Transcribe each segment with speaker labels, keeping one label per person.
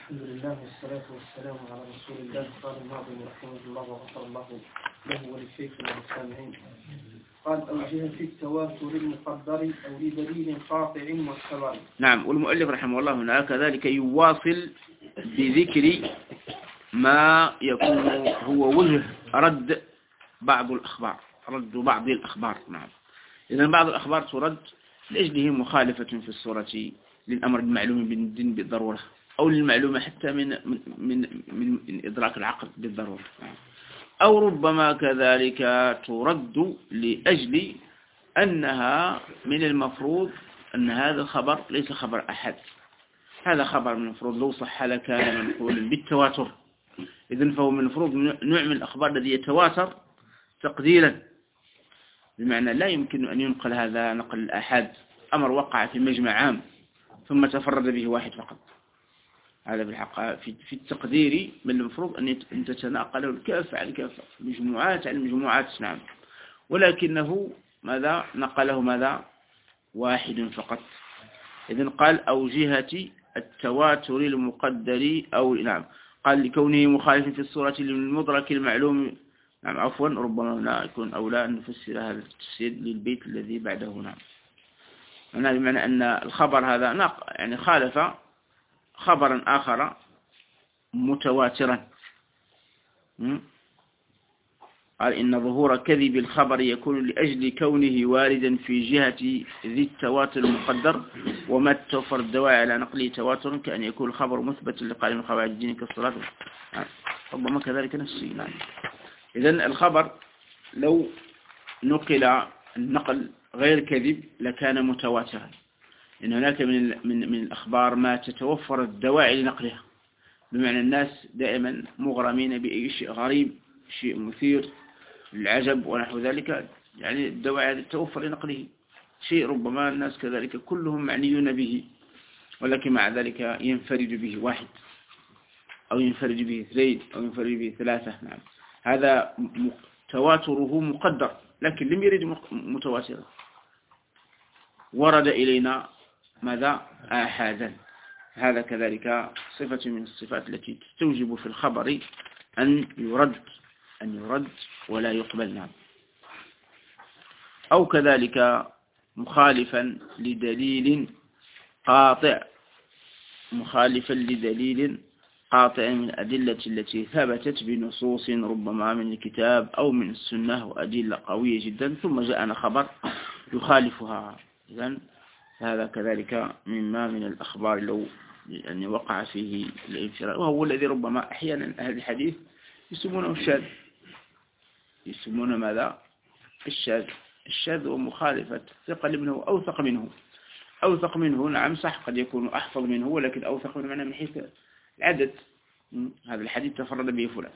Speaker 1: الحمد لله والصلاة والسلام على رسول الله. قال الناظم رحمه الله وغفر الله له وللشيخ والسامعين. قال أو جهة التواتر المقدر أو لدليل قاطع معتبر.
Speaker 2: نعم. والمؤلف رحمه الله هنا كذلك يواصل بذكر ما يكون هو وجه رد بعض الأخبار. نعم. إذن بعض الأخبار ترد لأجله مخالفة في الصورة للأمر المعلوم بالدين بالضرورة، أو للمعلومة حتى من إدراك العقل بالضرورة، أو ربما كذلك ترد لأجل أنها من المفروض أن هذا الخبر ليس خبر أحد، هذا خبر من المفروض لو صح لكان منقولا بالتواتر. إذن فهو من المفروض نوع من الأخبار الذي يتواتر تقديرا، بمعنى لا يمكن أن ينقل هذا نقل الأحد، أمر وقع في مجمع عام ثم تفرد به واحد فقط. هذا بالحق في التقدير من المفروض أن تتناقل الكافة على الكافة، مجموعات على المجموعات. نعم. ولكنه ماذا نقله ماذا واحد فقط. إذن قال أو جهة التواتر المقدر، أو نعم قال لكونه مخالف في الصورة للمدرك المعلوم. نعم عفوا، ربما هنا يكون أولى أن نفسر هذا التفسير للبيت الذي بعده. نعم. هنا بمعنى أن الخبر هذا يعني خالف خبرا آخر متواترا. قال إن ظهور كذب الخبر يكون لأجل كونه واردا في جهة ذي التواتر المقدر، وما توفر الدواعي على نقله تواتر كأن يكون الخبر مثبت لقائل من قواعد الدين كالصلاة. ربما كذلك نفسه. نعم. إذن الخبر لو نقل النقل غير كذب لكان متواترا، إن هناك من الأخبار ما تتوفر الدواعي لنقلها، بمعنى الناس دائما مغرمين بأي شيء غريب، شيء مثير للعجب ونحو ذلك، يعني الدواعي تتوفر لنقله. شيء ربما الناس كذلك كلهم معنيون به، ولكن مع ذلك ينفرد به واحد أو ينفرد به اثنين أو ينفرد به ثلاثة. نعم. هذا تواتره مقدر، لكن لم يرد متواترا. ورد إلينا ماذا آحادا. هذا كذلك صفة من الصفات التي تستوجب في الخبر أن يرد ولا يقبل. نعم. أو كذلك مخالفا لدليل قاطع، من الأدلة التي ثبتت بنصوص ربما من الكتاب أو من السنة وأدلة قوية جدا، ثم جاءنا خبر يخالفها. إذن هذا كذلك مما من الأخبار لو يعني وقع فيه الانفراد، وهو الذي ربما أحيانا أهل الحديث يسمونه الشاذ. يسمونه ماذا؟ الشاذ ومخالفة ثقل منه أوثق منه. نعم صح، قد يكون أحفظ منه، ولكن أوثق منه معناه من حيث العدد. هذا الحديث تفرد به فلان.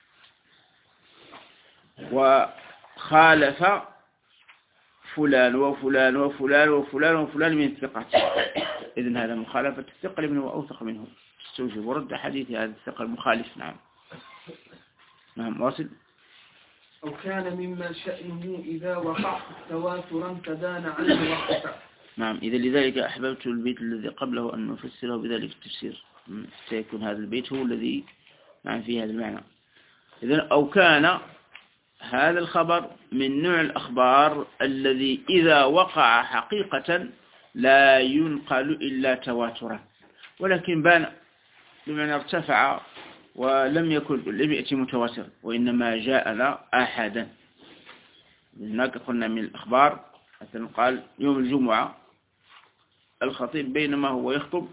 Speaker 2: وخالف فلان وفلان وفلان وفلان وفلان من الثقات. إذن هذا مخالفة الثقل منه وأوثق منه تستوجب ورد حديث هذا الثقل المخالف. نعم. نعم واصل.
Speaker 1: أو كان مما شأنه إذا وقع تواترا تبان عنه وقفا.
Speaker 2: نعم. إذا لذلك أحببت البيت الذي قبله أن نفسره بذلك التفسير، سيكون هذا البيت هو الذي نعم فيه هذا المعنى. إذن أو كان هذا الخبر من نوع الأخبار الذي إذا وقع حقيقة لا ينقل إلا تواترا، ولكن بان بمعنى ارتفع ولم يأتي متواتر، وإنما جاءنا آحادا. هناك قلنا من الأخبار مثلا قال يوم الجمعة الخطيب بينما هو يخطب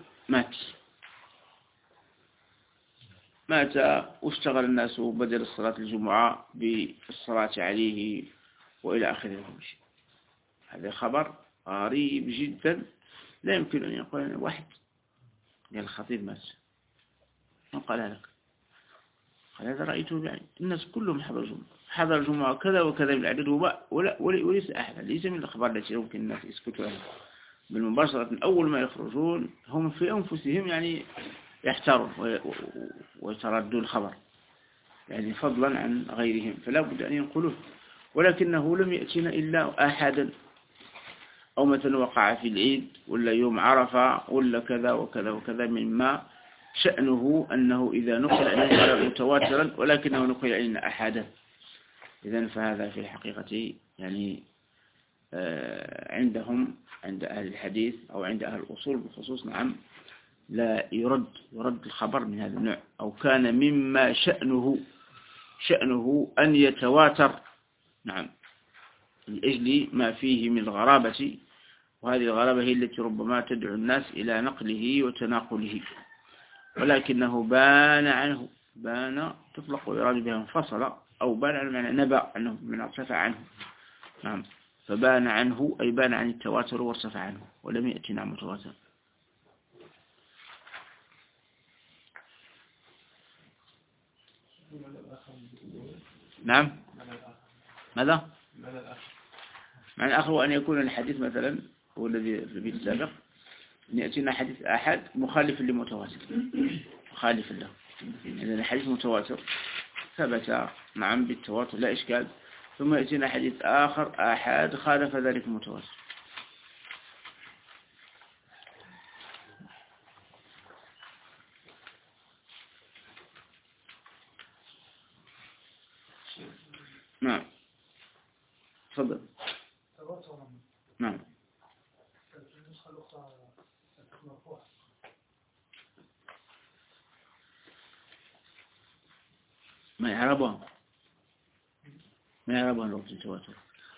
Speaker 2: مات واشتغل الناس بدل الصلاة الجمعة بالصلاة عليه وإلى آخره. هذا خبر غريب جدا، لا يمكن أن يقول واحد قال الخطيب مات، من قال لك؟ قال هذا رأيته يعني الناس كلهم حضر الجمعة كذا وكذا بالعدد، وليس أحد، ليس من الأخبار التي يمكن الناس يسكتوا عنها بالمباشرة. أول ما يخرجون هم في أنفسهم يعني يحتارون ويتردون الخبر، يعني فضلا عن غيرهم، فلا بد أن ينقلوه. ولكنه لم يأتينا إلا آحادا، أو مثلا وقع في العيد ولا يوم عرفة ولا كذا وكذا وكذا مما شأنه أنه إذا نقل أن يقال متواترا ولكنه نقل إلينا أحدا. إذن فهذا في الحقيقة يعني عندهم عند أهل الحديث أو عند أهل الأصول بالخصوص نعم لا يرد الخبر من هذا النوع، أو كان مما شأنه أن يتواتر نعم لأجل ما فيه من الغرابة، وهذه الغرابة هي التي ربما تدعو الناس إلى نقله وتناقله، ولكنه بان عنه، بان تطلق ويراد بها انفصل، أو بان عن معنى نبأ عنه من ارتفع عنه نعم، فبان عنه أي بان عن التواتر وارتفع عنه ولم يأتي نعم متواتر. نعم ماذا؟ معنى الآخر هو أن يكون الحديث مثلا هو الذي في البيت السابق أن يأتينا حديث أحد مخالف لمتواتر، مخالف له، إذن الحديث متواتر ثبت نعم بالتواتر لا إشكال، ثم يأتينا حديث آخر أحد خالف ذلك المتواتر. نعم تفضل. نعم ما يعربها الوقت التواتر.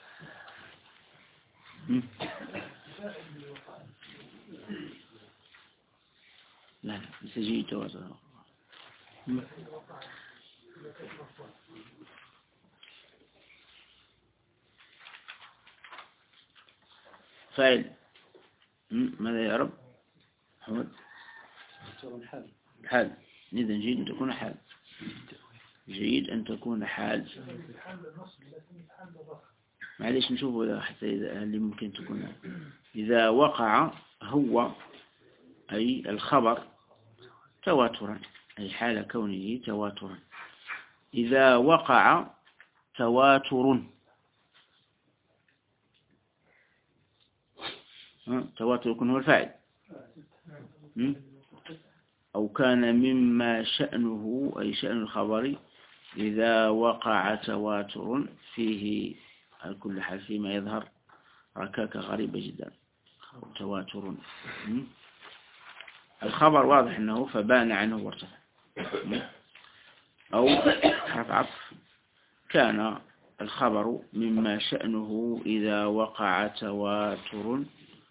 Speaker 2: لا يسجي التواتر. فاعل ماذا يا رب محمد؟ حال. إذن جيد أن تكون حال، جيد أن تكون حال. معليش نشوفه حتى إذا اللي ممكن تكون إذا وقع هو أي الخبر تواترا، أي حال كونه تواترا. إذا وقع تواتر، تواتر يكون هو الفاعل، أو كان مما شأنه أي شأن الخبر إذا وقع تواتر فيه على كل حال فيما يظهر ركاكة غريبة جدا تواتر. الخبر واضح أنه فبان عنه وارتفع، أو حرف عطف كان الخبر مما شأنه إذا وقع تواتر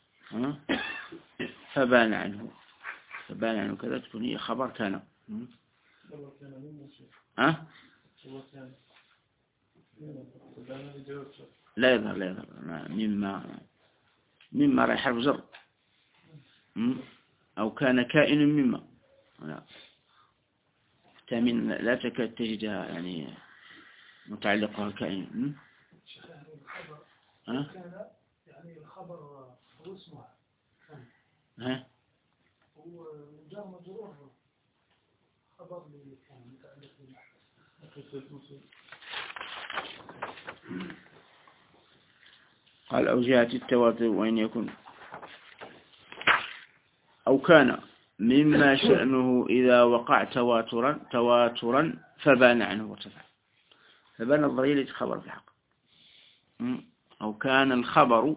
Speaker 2: فبان عنه كذا تكون هي خبر كان. لا يظهر مما راح حرف جر، أو كان كائن مما تامين لا تكاد تجدها يعني متعلقها كائن.
Speaker 3: كان يعني الخبر هو اسمه هو جار مجرور خبر اللي كان متعلق
Speaker 2: قال أو جهة التواتر وإن يكن أو كان مما شأنه إذا وقع تواترا فبان عنه وارتفع، فبان الضرير خبر في الحق. أو كان الخبر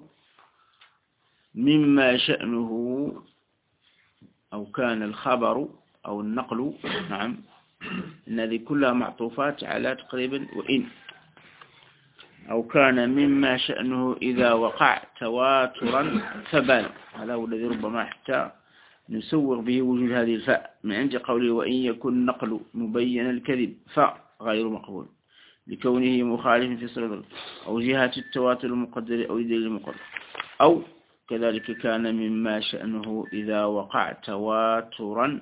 Speaker 2: مما شأنه، أو كان الخبر أو النقل نعم إن هذه كلها معطوفات على تقريبا وإن. أو كان مما شأنه إذا وقع تواترا فبان، هذا هو الذي ربما حتى نسوغ به وجود هذه الفاء من عند قوله وإن يكن نقل مبين الكذب فغير مقبول لكونه مخالف في صلة أو جهة التواتر المقدر أو يدل المقدر. أو كذلك كان مما شأنه إذا وقع تواترا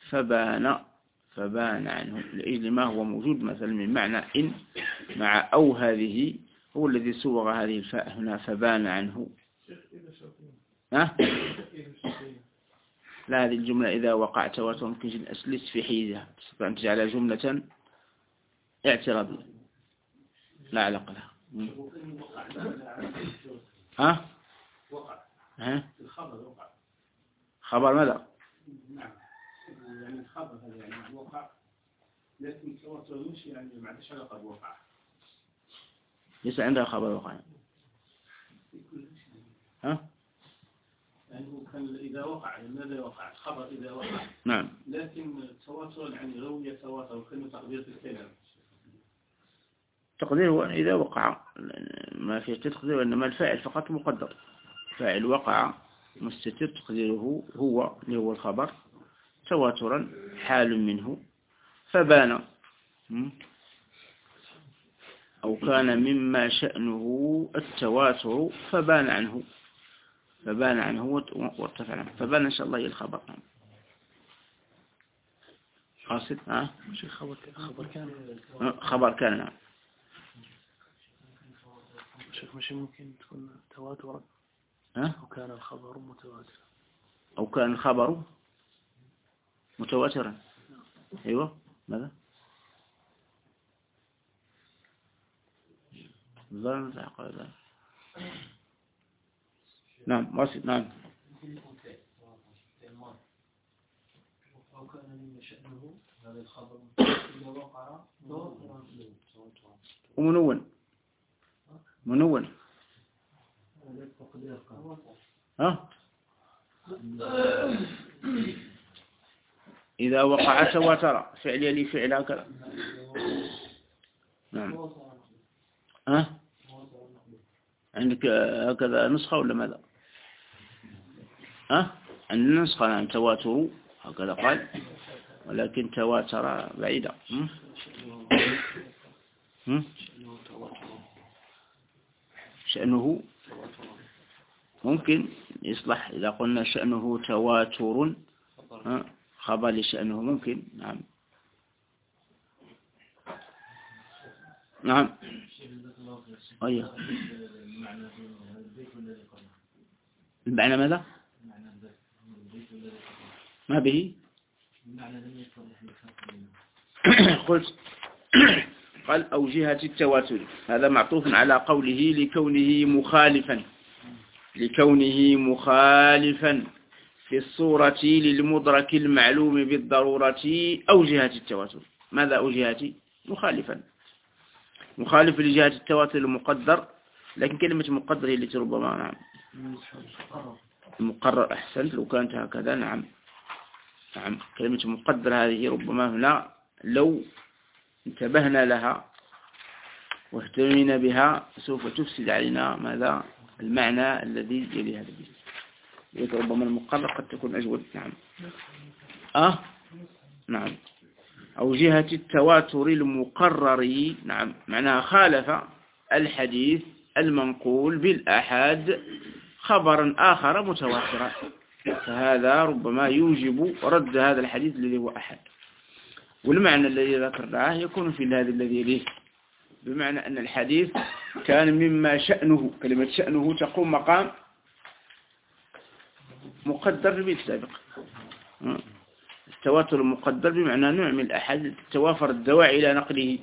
Speaker 2: فبان عنه لأجل ما هو موجود مثلا من معنى إن مع أو هذه هو الذي سوغ هذه الفاء هنا فبان عنه. لا هذه الجملة إذا وقع تواتر ممكن أسلس في حيزها تستطيع أن تجعلها جملة اعتراضية لا علاقة لها. خبر ماذا؟
Speaker 4: يعني الخبر هذا يعني وقع، لكن التواتر مش يعني ما عندهاش علاقة بوقع.
Speaker 2: ليس عندها خبر وقع. ها؟
Speaker 4: يعني هو كان إذا وقع ماذا وقع؟ الخبر إذا وقع.
Speaker 2: نعم.
Speaker 4: لكن التواتر يعني لو يتواتر وكلمة تقدير الكلام.
Speaker 2: تقديره إذا وقع ما في تقدير، إنما الفاعل فقط مقدر. فاعل وقع مستتر تقديره هو اللي هو الخبر تواترا حال منه فبان، أو كان مما شأنه التواتر فبان عنه وارتفع عنه. فبان إن شاء الله هي الخبر. قاصد خبر كان نعم.
Speaker 3: شيخ مش ممكن تكون تواترا وكان الخبر متواترا،
Speaker 2: أو كان الخبر متواترا. أيوة ماذا؟ نعم واصل. نعم.
Speaker 3: أو كان من شأنه هذا الخبر إذا وقع
Speaker 2: ومنون إذا وقع تواتر فعل يلي فعل هكذا. نعم. عندك هكذا نسخة ولا ماذا؟ عندنا نسخة عن تواتر هكذا قال، ولكن تواتر بعيدة. شأنه ممكن يصلح إذا قلنا شأنه تواتر خبر لشأنه ممكن. نعم. نعم. أيه. المعنى ماذا؟ ما به؟ قلت قال أو جهة التواتر، هذا معطوف على قوله لكونه مخالفا في الصورة للمدرك المعلوم بالضرورة أو جهة التواتر. ماذا أو جهة؟ مخالف لجهة التواتر المقدر، لكن كلمة مقدر هي التي ربما نعم المقرر أحسنت لو كانت هكذا. نعم كلمة مقدر هذه ربما هنا لو انتبهنا لها واهتمينا بها سوف تفسد علينا ماذا المعنى الذي يلي هذا البيت. ربما المقرر قد تكون أجود. نعم. نعم. أو جهة التواتر المقرر. نعم معناها خالف الحديث المنقول بالآحاد خبرا آخر متواترا، فهذا ربما يوجب رد هذا الحديث الذي هو أحد. والمعنى الذي ذكرناه يكون في هذا الذي يليه، بمعنى أن الحديث كان مما شأنه، كلمة شأنه تقوم مقام مقدر في البيت السابق. التواتر المقدر بمعنى نوع من الأحد توافر الدواعي إلى نقله،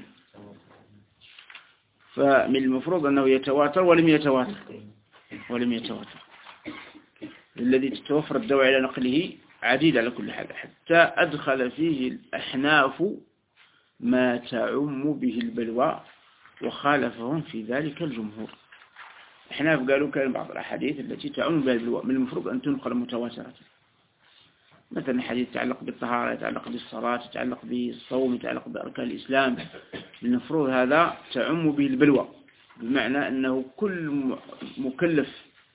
Speaker 2: فمن المفروض أنه يتواتر ولم يتواتر. الذي تتوفر الدواعي إلى نقله عديد على كل حال، حتى أدخل فيه الأحناف ما تعم به البلوى وخالفهم في ذلك الجمهور. الأحناف قالوا كان بعض الأحاديث التي تعم بها البلوى من المفروض أن تنقل متواترة، مثلا حديث يتعلق بالطهارة، يتعلق بالصلاة، يتعلق بالصوم، يتعلق بأركان الإسلام، من المفروض هذا تعم به البلوى، بمعنى أنه كل مكلف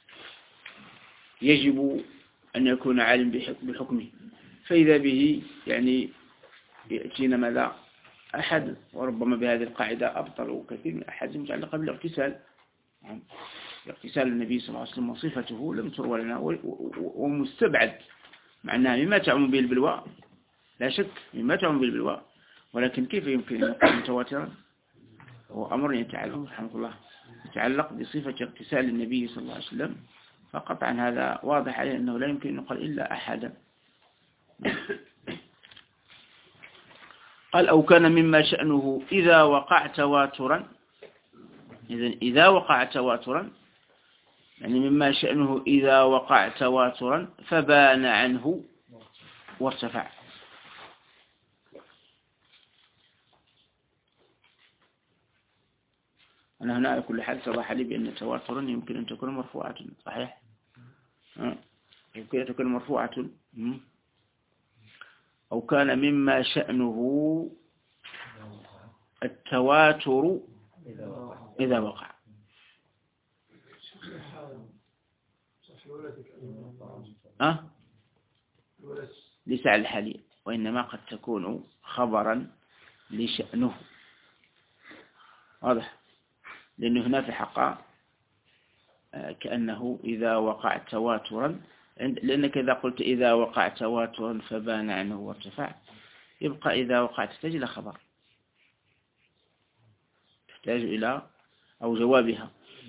Speaker 2: يجب أن يكون عالم بحكمه، فإذا به يعني يأتينا ماذا أحد، وربما بهذه القاعدة أبطل كثير من الأحاديث المتعلقة بالاغتسال. اغتسال النبي صلى الله عليه وسلم وصفته لم تروى لنا ومستبعد، معناها مما تعم به البلوى لا شك مما تعم به البلوى، ولكن كيف يمكن أن يكون متواترا؟ هو أمر يتعلق رحمه الله يتعلق بصفة اغتسال النبي صلى الله عليه وسلم، فقطعا هذا واضح عليه أنه لا يمكن أن يقال إلا أحدا. قال أو كان مما شأنه إذا وقع تواترا، إذن إذا وقع تواترا يعني مما شأنه إذا وقع تواترا فبان عنه وارتفع. أنا هنا على كل حال اتضح لي بأن تواترا يمكن أن تكون مرفوعة. صحيح؟ يمكن أن تكون مرفوعة. أو كان مما شأنه التواتر إذا وقع. ليس على الحالي، وإنما قد تكون خبرا لشأنه. واضح؟ لأنه هنا في حق كأنه إذا وقع تواترا، لأنك إذا قلت إذا وقع تواترا فبان عنه وارتفع، يبقى إذا وقع تحتاج إلى خبر، تحتاج إلى أو جوابها.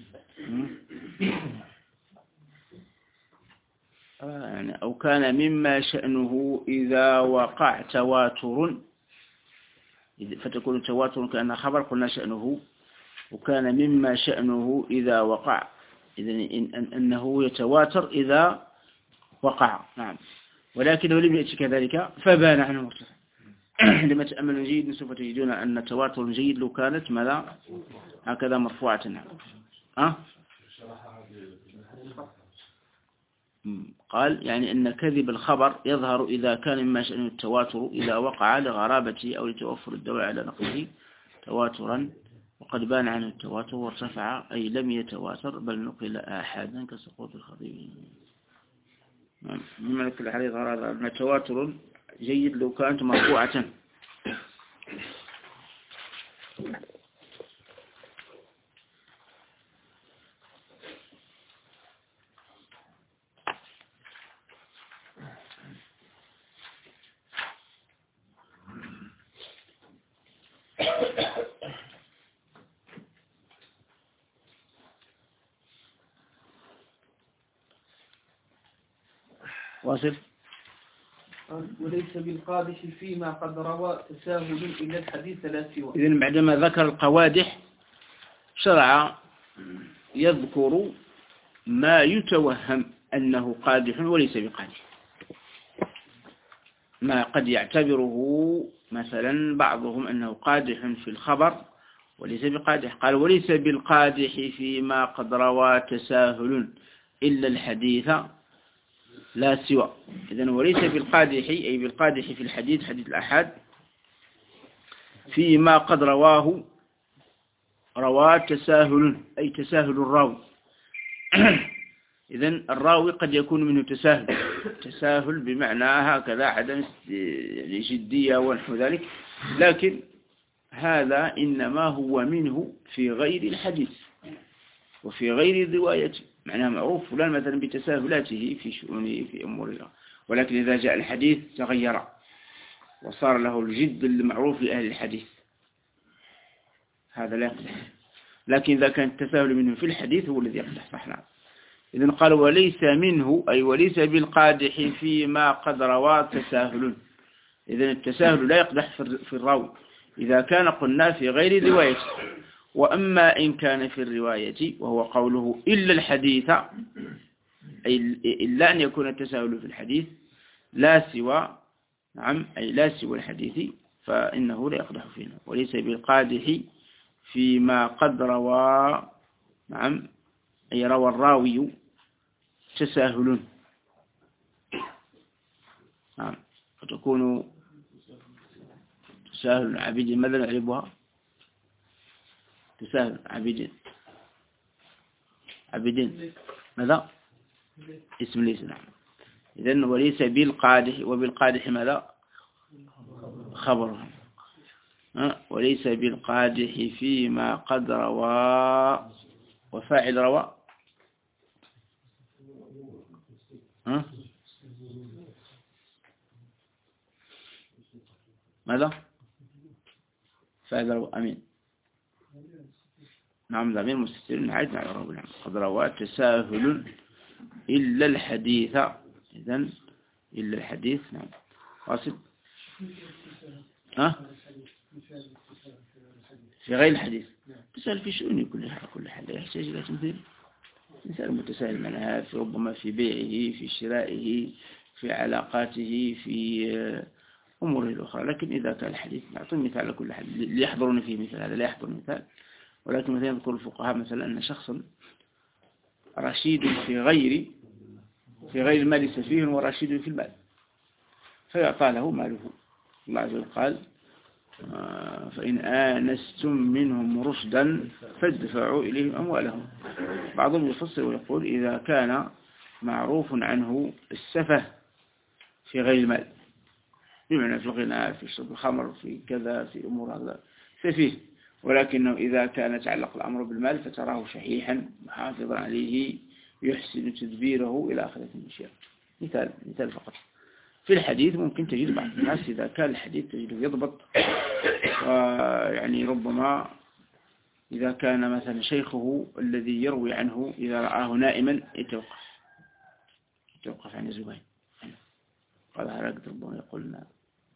Speaker 2: يعني أو كان مما شأنه إذا وقع تواتر، فتكون تواتر كأنها خبر، قلنا شأنه. وكان مما شأنه إذا وقع، إذن أنه يتواتر إذا وقع. نعم. ولكنه لم يأتي كذلك فبان عنه مرتفع. لما تأملوا جيد سوف تجدون أن التواتر جيد لو كانت ماذا هكذا مرفوعة. نعم. قال يعني أن كذب الخبر يظهر إذا كان مما شأنه التواتر إذا وقع لغرابته أو لتوفر الدواعي على نقله تواترا، وقد بان عنه التواتر وارتفع، أي لم يتواتر بل نقل آحادا كسقوط الخطيب. مما كل حال يظهر أن التواتر جيد لو كانت مرفوعة. واصل.
Speaker 1: وليس بالقادح فيما قد روى تساهل إلى الحديث لا سوى.
Speaker 2: إذن بعدما ذكر القوادح شرع يذكر ما يتوهم أنه قادح وليس بقادح، ما قد يعتبره مثلا بعضهم أنه قادح في الخبر وليس بقادح. قال وليس بالقادح فيما قد روى تساهل إلا الحديث لا سوى. إذن وليس بالقادح أي بالقادح في الحديث، حديث الأحاد، فيما قد روى تساهل أي تساهل الراوي. إذن الراوي قد يكون منه تساهل بمعنى هكذا عدم جدية ونحو ذلك، لكن هذا إنما هو منه في غير الحديث وفي غير الرواية، معناه معروف فلان مثلا بتساهلاته في شؤونه في أموره، ولكن إذا جاء الحديث تغير وصار له الجد المعروف لأهل الحديث، هذا لا يقدح. لكن إذا كان التساهل منه في الحديث هو الذي يقدح. صحنا. إذن قال وليس منه أي وليس بالقادح فيما قد روى تساهل. إذن التساهل لا يقدح في الراوي إذا كان قلنا في غير الرواية. وأما إن كان في الرواية وهو قوله إلا الحديث، أي إلا أن يكون التساهل في الحديث لا سوى، نعم، أي لا سوى الحديث، فإنه لا يقدح فيه. وليس بالقادح فيما قد روى، نعم، أي روى الراوي تساهل، نعم، فتكون تساهل عبيد. ماذا نعرفها؟ تساهل عبيدين ماذا؟ اسم ليس. نعم. إذن وليس بالقادح، وبالقادح ماذا؟ خبر. وليس بالقادح فيما قد روى، وفاعل روى ماذا؟ فاعل روى أمين. نعم ضمير مستتر عاد على الرب. نعم. قد روى تساهل إلا الحديث. إذن إلا الحديث. نعم. واصل. في غير الحديث تسأل في شؤون كل حال لا يحتاج إلى تمثيل. إنسان متساهل معناها في ربما في بيعه، في شرائه، في علاقاته، في أموره الأخرى. لكن إذا كان الحديث نعطي مثال على كل حال ليحضرون فيه مثال، هذا لا يحضر مثال ولكن مثلا يذكر الفقهاء مثلا أن شخصا رشيد في غير المال سفيه ورشيد في المال، فيعطى له ماله. الله عز وجل قال فإن آنستم منهم رشدا فادفعوا إليهم أموالهم. بعضهم يفسر ويقول إذا كان معروف عنه السفه في غير المال، بمعنى في الغناء، في شرب الخمر، في كذا، في أمور هذا سفيه، ولكنه إذا كان يتعلق الأمر بالمال فتراه شحيحا محافظا عليه يحسن تدبيره إلى آخر الأشياء. مثال فقط. في الحديث ممكن تجد بعض الناس إذا كان الحديث تجده يضبط، ويعني ربما إذا كان مثلا شيخه الذي يروي عنه إذا رآه نائما يتوقف عن الزبائن، قال هذا ربما يقولنا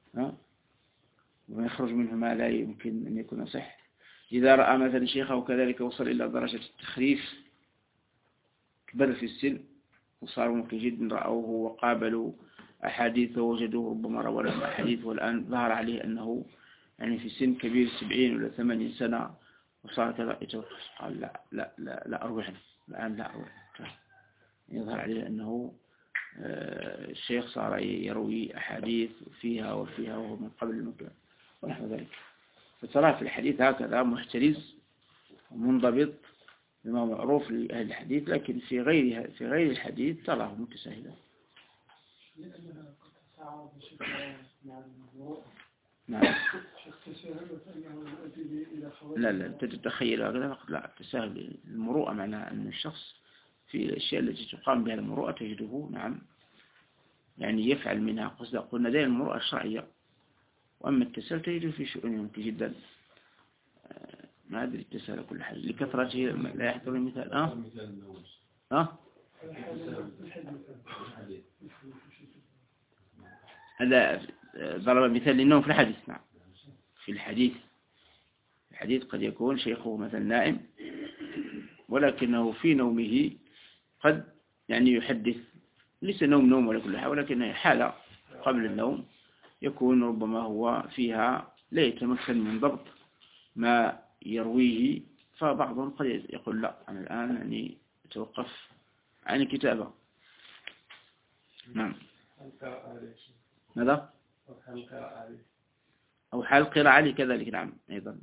Speaker 2: ويخرج منه ما لا يمكن أن يكون صح. إذا رأى مثلا شيخه كذلك وصل إلى درجة التخريف، كبر في السن وصاروا ممكن جدا رأوه وقابلوا أحاديث ووجدوه ربما روى لهم أحاديث، والآن ظهر عليه أنه يعني في سن كبير 70 ولا 80 سنة وصار كذا، يتوقف قال لا أروي عنه الآن، لا أروي عنه. يظهر عليه أنه الشيخ صار يروي أحاديث فيها وهو من قبل المكان ونحو ذلك. فترى في الحديث هكذا محترز ومنضبط بما معروف لأهل الحديث، لكن في غير الحديث تراه متساهلا.
Speaker 3: لأنها قد تتعارض بشكل مع الموضوع.
Speaker 2: نعم. لا تتخيل هذا فقط، لا تساهل المروءة، معناها أن الشخص في الأشياء التي تقام بها المروءة تجده نعم يعني يفعل منها قصدا. قلنا دائما المروءة الشرعية، وأما التساهل تجده في شؤون ممكن جدا. ما أدري التساهل كل حاجة لكثرته لا يحضر المثال. هذا ضرب مثال للنوم في الحديث. نعم في الحديث قد يكون شيخه مثلا نائم، ولكنه في نومه قد يعني يحدث، ليس نوم ولا كل حاجة، ولكنه حالة قبل النوم يكون ربما هو فيها لا يتمكن من ضبط ما يرويه، فبعضهم قد يقول لا أنا الآن يعني أتوقف عن الكتابة. نعم. ماذا؟ أو حال قراءة عليه كذلك. نعم أيضا.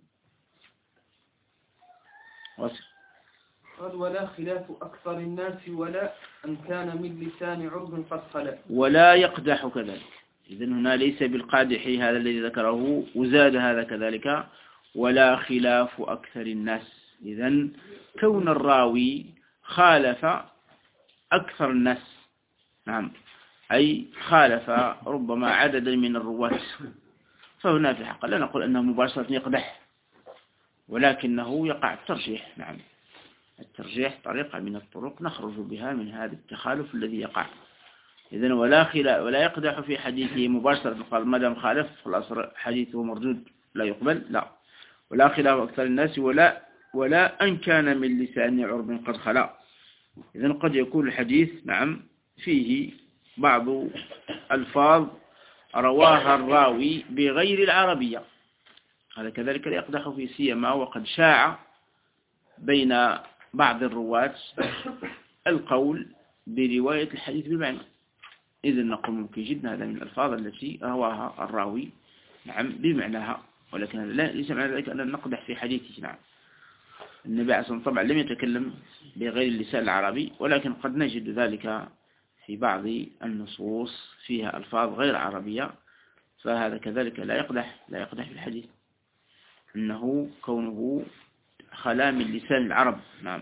Speaker 2: وصل.
Speaker 1: قال ولا خلاف أكثر الناس ولا أن كان من لسان عرب قد خلا.
Speaker 2: ولا يقدح كذلك. إذن هنا ليس بالقادح هذا الذي ذكره، وزاد هذا كذلك ولا خلاف أكثر الناس. إذن كون الراوي خالف أكثر الناس، نعم أي خالف ربما عددا من الرواة، فهنا في حق لا نقول أنه مباشرة يقدح، ولكنه يقع الترجيح. نعم الترجيح طريقة من الطرق نخرج بها من هذا التخالف الذي يقع. إذن ولا يقدح في حديثه مباشرة، قال ما دام خالف خلاص حديثه مردود لا يقبل، لا. ولا خلاف أكثر الناس ولا أن كان من لسان عرب قد خلا. إذن قد يكون الحديث نعم فيه بعض ألفاظ رواها الراوي بغير العربية، هذا كذلك لا يقدح في سيما وقد شاع بين بعض الرواة القول برواية الحديث بالمعنى. إذن نقول ممكن جدا هذا من الألفاظ التي رواها الراوي نعم بمعناها، ولكن هذا ليس معنى ذلك أن نقدح في حديثه. نعم النبي عليه الصلاة والسلام طبعا لم يتكلم بغير اللسان العربي، ولكن قد نجد ذلك في بعض النصوص فيها ألفاظ غير عربية، فهذا كذلك لا يقدح في الحديث، إنه كونه خلا من لسان العرب. نعم.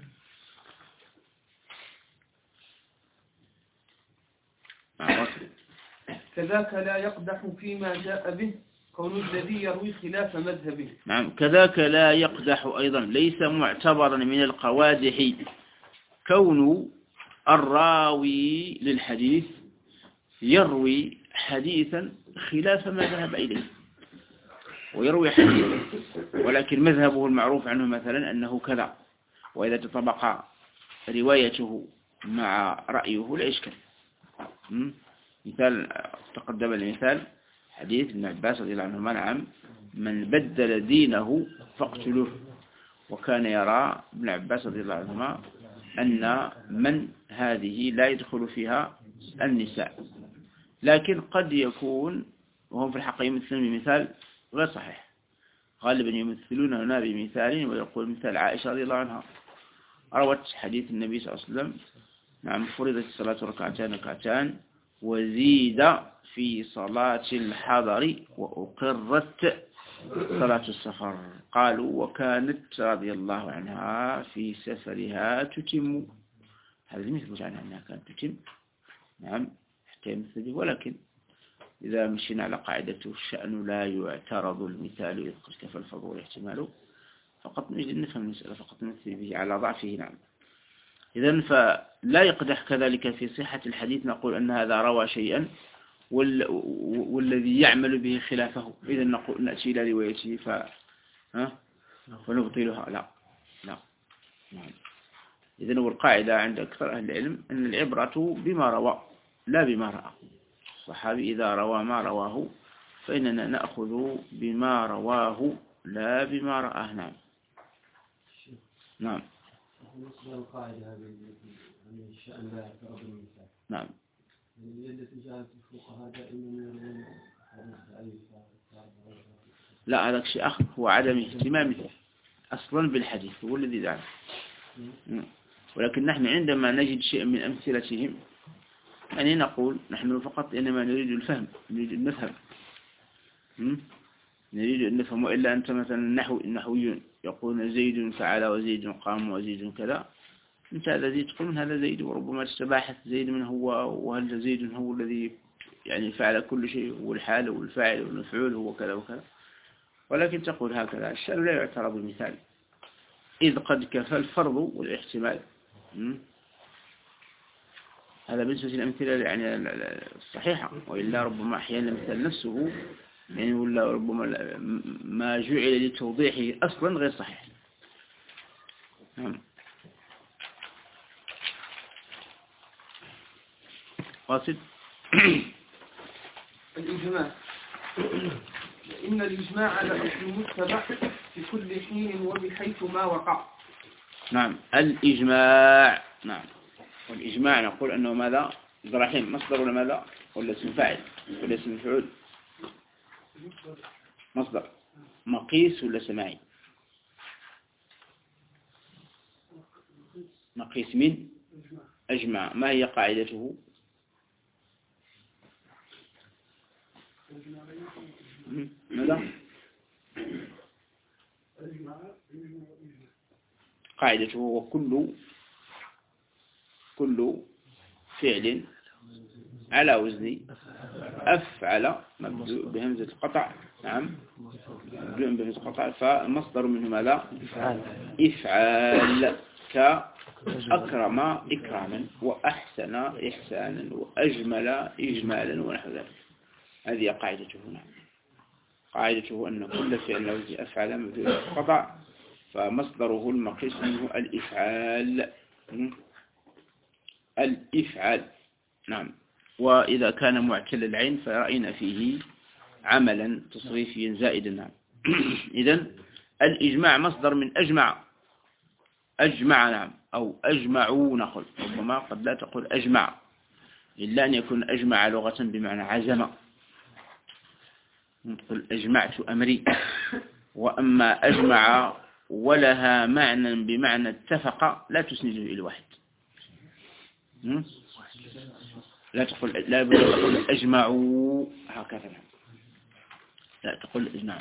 Speaker 1: كذاك لا يقدح فيما جاء به كون الذي يروي خلاف مذهبه.
Speaker 2: نعم كذاك لا يقدح أيضا، ليس معتبرا من القوادح كون الراوي للحديث يروي حديثا خلاف ما ذهب إليه، ويروي حديثا ولكن مذهبه المعروف عنه مثلا أنه كذا، وإذا تطبق روايته مع رأيه لا إشكال. مثال تقدم المثال حديث ابن عباس رضي الله عنهما نعم من بدل دينه فاقتلوه، وكان يرى ابن عباس رضي الله عنهما أن من هذه لا يدخل فيها النساء، لكن قد يكون وهم في الحقيقة يمثلون بمثال غير صحيح، غالبا يمثلون هنا بمثال، ويقول مثال عائشة رضي الله عنها روت حديث النبي صلى الله عليه وسلم نعم فرضت الصلاة ركعتان وزيد في صلاة الحضر وأقرت صلاة السفر. قالوا وكانت رضي الله عنها في سفرها تتم، هذا لم يثبت عنها أنها كانت تتم نعم حتى يمثل، ولكن إذا مشينا على قاعدة الشأن لا يعترض المثال إذ قد كفى الفضول احتماله، فقط نجد نفهم المسألة فقط نمثل به على ضعفه نعم. إذن فلا يقدح كذلك في صحة الحديث نقول أن هذا روى شيئا والذي يعمل به خلافه، إذا نقول نأتي إلى روايته فنبطلها، لا نعم. إذن والقاعدة عند أكثر أهل العلم أن العبرة بما روى لا بما رأى. الصحابي إذا روى ما رواه فإننا نأخذ بما رواه لا بما رآه. نعم
Speaker 3: القاعدة هذه الشأن لا يعترض المثال.
Speaker 2: نعم.
Speaker 3: التي جاءت الفقهاء دائما
Speaker 2: لا هذا شيء آخر، هو عدم اهتمامه أصلا بالحديث هو الذي دعنا. ولكن نحن عندما نجد شيء من أمثلتهم يعني نقول نحن فقط إنما نريد الفهم، نريد أن نفهم، نريد أن نفهم. وإلا أنت مثلا النحويون يقولون زيد فعل وزيد قام وزيد كذا، أنت هذا زيد تقول من هذا زيد، وربما تتباحث زيد من هو، وهل زيد هو الذي يعني فعل كل شيء، هو الحال والفاعل والمفعول هو كذا وكذا، ولكن تقول هكذا الشأن لا يعترض المثال إذ قد كفى الفرض والاحتمال. هذا بالنسبة للأمثلة يعني الصحيحة، وإلا ربما أحيانا المثال نفسه يعني ولا ربما ما جعل لتوضيحه أصلا غير صحيح. قاصد
Speaker 1: الإجماع. إن الإجماع لأصل متبع في كل حين وبحيث ما وقع.
Speaker 2: نعم الإجماع. نعم والإجماع نقول أنه ماذا؟ إبراهيم مصدر ولا ماذا؟ ولا اسم فاعل ولا اسم مفعول؟ مصدر. مقيس ولا سماعي؟ مقيس من أجمع. ما هي قاعدته؟ ماذا؟ قاعدته هو كل فعل على وزن أفعل مبدوء بهمزة القطع. نعم مبدوء بهمزة القطع، فمصدر منه ماذا؟ إفعال. كأكرم إكراما وأحسن إحسانا وأجمل إجمالا ونحو ذلك. هذه قاعدته هنا. قاعدته أن كل فعل على وزن أفعل مبدوء بهمزة القطع فمصدره المقيس منه الإفعال. الإفعال. نعم. وإذا كان معتل العين فرأينا فيه عملا تصريفيا زائدا. نعم. إذن الإجماع مصدر من أجمع. نعم أو أجمعوا نقول، ربما قد لا تقول أجمع إلا أن يكون أجمع لغة بمعنى عزم، نقول أجمعت أمري. وأما أجمع ولها معنى بمعنى اتفق لا تسنده إلى واحد، لا تقول لا بد تقول أجمعوا هكذا، لا تقول إجماع.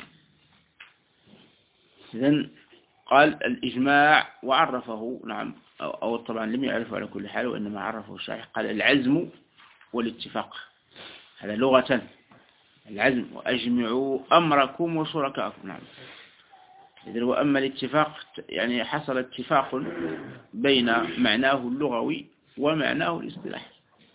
Speaker 2: إذن قال الإجماع وعرفه. نعم أو طبعا لم يعرفه على كل حال، وإنما عرفه الشارح قال العزم والاتفاق. هذا لغة العزم وأجمعوا أمركم وشركاءكم. نعم. إذن وأما الاتفاق يعني حصل اتفاق بين معناه اللغوي ومعناه الاصطلاحي.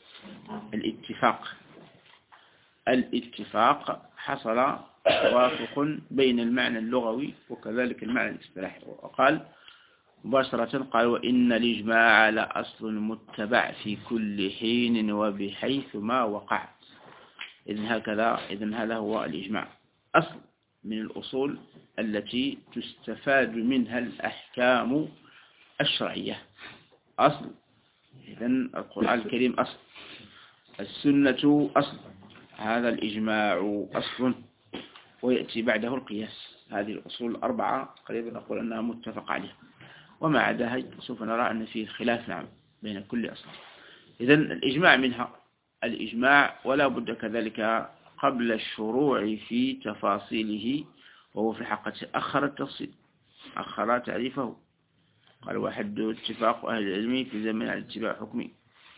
Speaker 2: الاتفاق حصل توافق بين المعنى اللغوي وكذلك المعنى الاصطلاحي. وقال مباشرة قال وإن الإجماع لأصل متبع في كل حين وبحيث ما وقع. إذن هكذا. إذن هذا هو الإجماع، أصل من الأصول التي تستفاد منها الأحكام الشرعية. أصل، إذن القرآن الكريم أصل، السنة أصل، هذا الإجماع أصل، ويأتي بعده القياس. هذه الأصول الأربعة قريبا نقول أنها متفق عليها، وما عداها سوف نرى أن فيه خلاف نعم بين كل أصل. إذن الإجماع منها الإجماع، ولا بد كذلك قبل الشروع في تفاصيله، وهو في الحقيقة أخر التفصيل، أخر تعريفه. قال وحد اتفاق أهل العلم في زمن على اتباع حكمه،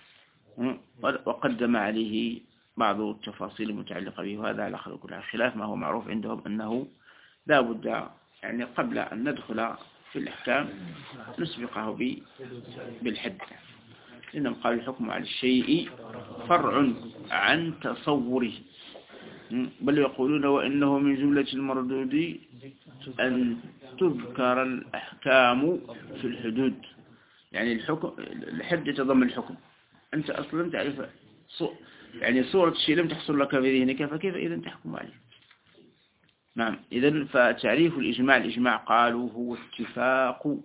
Speaker 2: وقدم عليه بعض التفاصيل المتعلقة به، وهذا على خلاف ما هو معروف عندهم أنه لا بد يعني قبل أن ندخل في الأحكام نسبقه بالحد، إنهم قالوا الحكم على الشيء فرع عن تصوره، بل يقولون وإنه من جملة المردود أن تذكر الأحكام في الحدود. يعني الحد يتضمن الحكم، أنت أصلا تعرف يعني صورة الشيء لم تحصل لك في ذهنك، فكيف إذن تحكم عليه؟ نعم. إذن فتعريف الإجماع قالوا هو اتفاق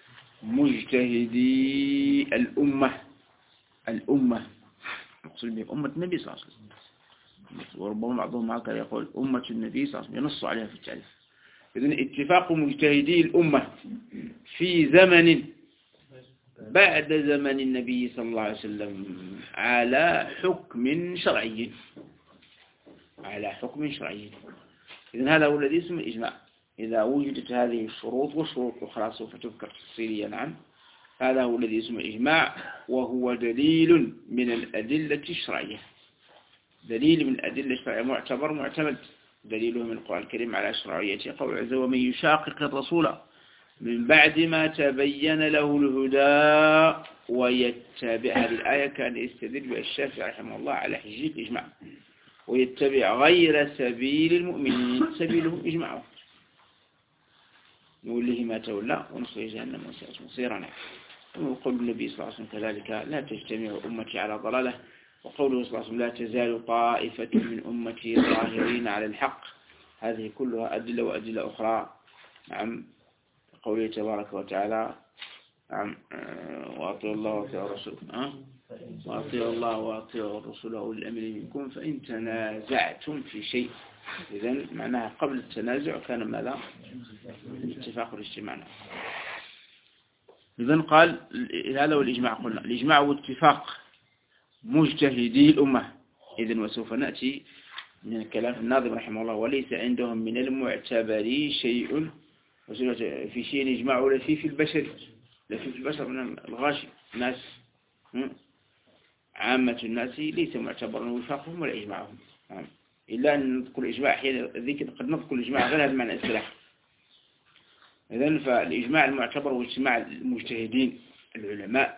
Speaker 2: مجتهدي الأمة مقصود به أمة النبي صلى الله عليه وسلم، وربما بعضهم هكذا يقول أمة النبي صلى الله عليه وسلم، ينص عليها في التعريف. إذن اتفاق مجتهدي الأمة في زمن بعد زمن النبي صلى الله عليه وسلم على حكم شرعي، إذن هذا هو الذي اسمه الإجماع. إذا وجدت هذه الشروط وشروط أخرى سوف تذكر تفصيليا عنه، هذا هو الذي اسمه الإجماع، وهو دليل من الأدلة الشرعية، دليل من الأدلة الشرعية معتبر معتمد، دليله من القرآن الكريم على شرعيته قول عز ومن يشاقق الرسول من بعد ما تبين له الهدى ويتبع. هذه الآية كان يستدل بها الشافعي رحمه الله على حجية الإجماع، ويتبع غير سبيل المؤمنين سبيلهم إجماعهم نوله ما تولى ونصره جهنم وساءت مصيرا. وقول النبي صلى الله عليه وسلم كذلك لا تجتمع أمتي على ضلالة، وقوله صلى الله عليه وسلم لا تزال طائفة من أمتي ظاهرين على الحق. هذه كلها أدلة وأدلة أخرى. نعم. قوله تبارك وتعالى نعم وأطيعوا الله وأطيعوا الرسول، وأطيعوا الله وأطيعوا الرسول وأولي الأمر منكم فإن تنازعتم في شيء. إذن معناها قبل التنازع كان ماذا؟ الاتفاق والاجتماع. إذن قال هذا هو الإجماع. قلنا الإجماع واتفاق مجتهدي الأمة. إذن وسوف نأتي من الكلام الناظم رحمه الله وليس عندهم من المعتبر شيء في شيء يجمع ولا في البشر، لا في البشر من الغاشي الناس عامة الناس ليس معتبرا وفاقهم ولا إجماعهم، إلا أن نذكر الإجماع حين ذكر قد نذكر الإجماع غير هذا المعنى الاصطلاحي. إذن فالإجماع المعتبر هو اجتماع المجتهدين العلماء.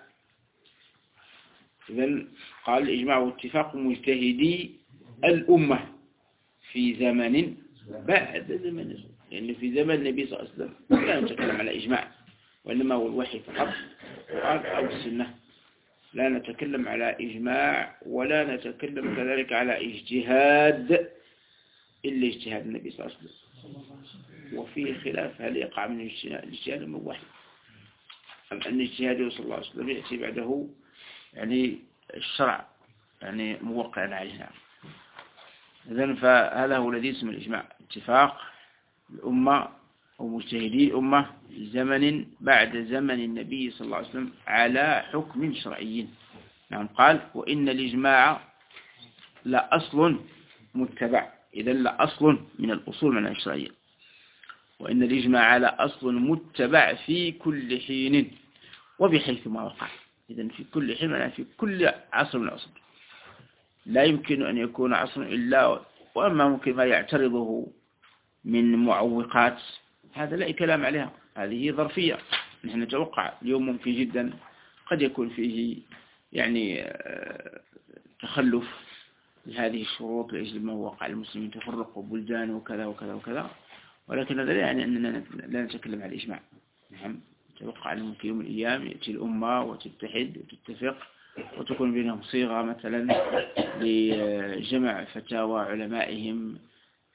Speaker 2: إذن قال الإجماع واتفاق مجتهدي الأمة في زمن بعد زمن، لأن في زمن النبي صلى الله عليه وسلم لا نتكلم على إجماع، وإنما هو الوحي فقط أو السنة. لا نتكلم على إجماع ولا نتكلم كذلك على اجتهاد إلا اجتهاد النبي صلى الله عليه وسلم. وفيه خلاف هل يقع من الاجتهاد من الوحي أم أن اجتهاده صلى الله عليه وسلم يأتي بعده يعني الشرع يعني موقع عليه. إذن فهذا هو الذي اسمه الإجماع، اتفاق الأمة أو مجتهدي الأمة في زمن بعد زمن النبي صلى الله عليه وسلم على حكم شرعي. نعم. قال وإن الإجماع لا أصل متبع. إذن لا أصل من الأصول من الشرعية، وإن الإجماع لا أصل متبع في كل حين وبحيث ما وقع. إذن في كل حين يعني في كل عصر من العصر، لا يمكن أن يكون عصر إلا وأما ممكن ما يعترضه من معوقات هذا لا كلام عليها، هذه ظرفية. نحن نتوقع اليوم ممكن جدا قد يكون فيه يعني تخلف لهذه الشروط لأجل ما وقع المسلمين تفرقوا بلدان وكذا وكذا وكذا، ولكن هذا لا يعني أننا لا نتكلم عن الإجماع. نعم. نتوقع أن ممكن يوم من الأيام يأتي الأمة وتتحد وتتفق وتكون بينهم صيغة مثلا لجمع فتاوى علمائهم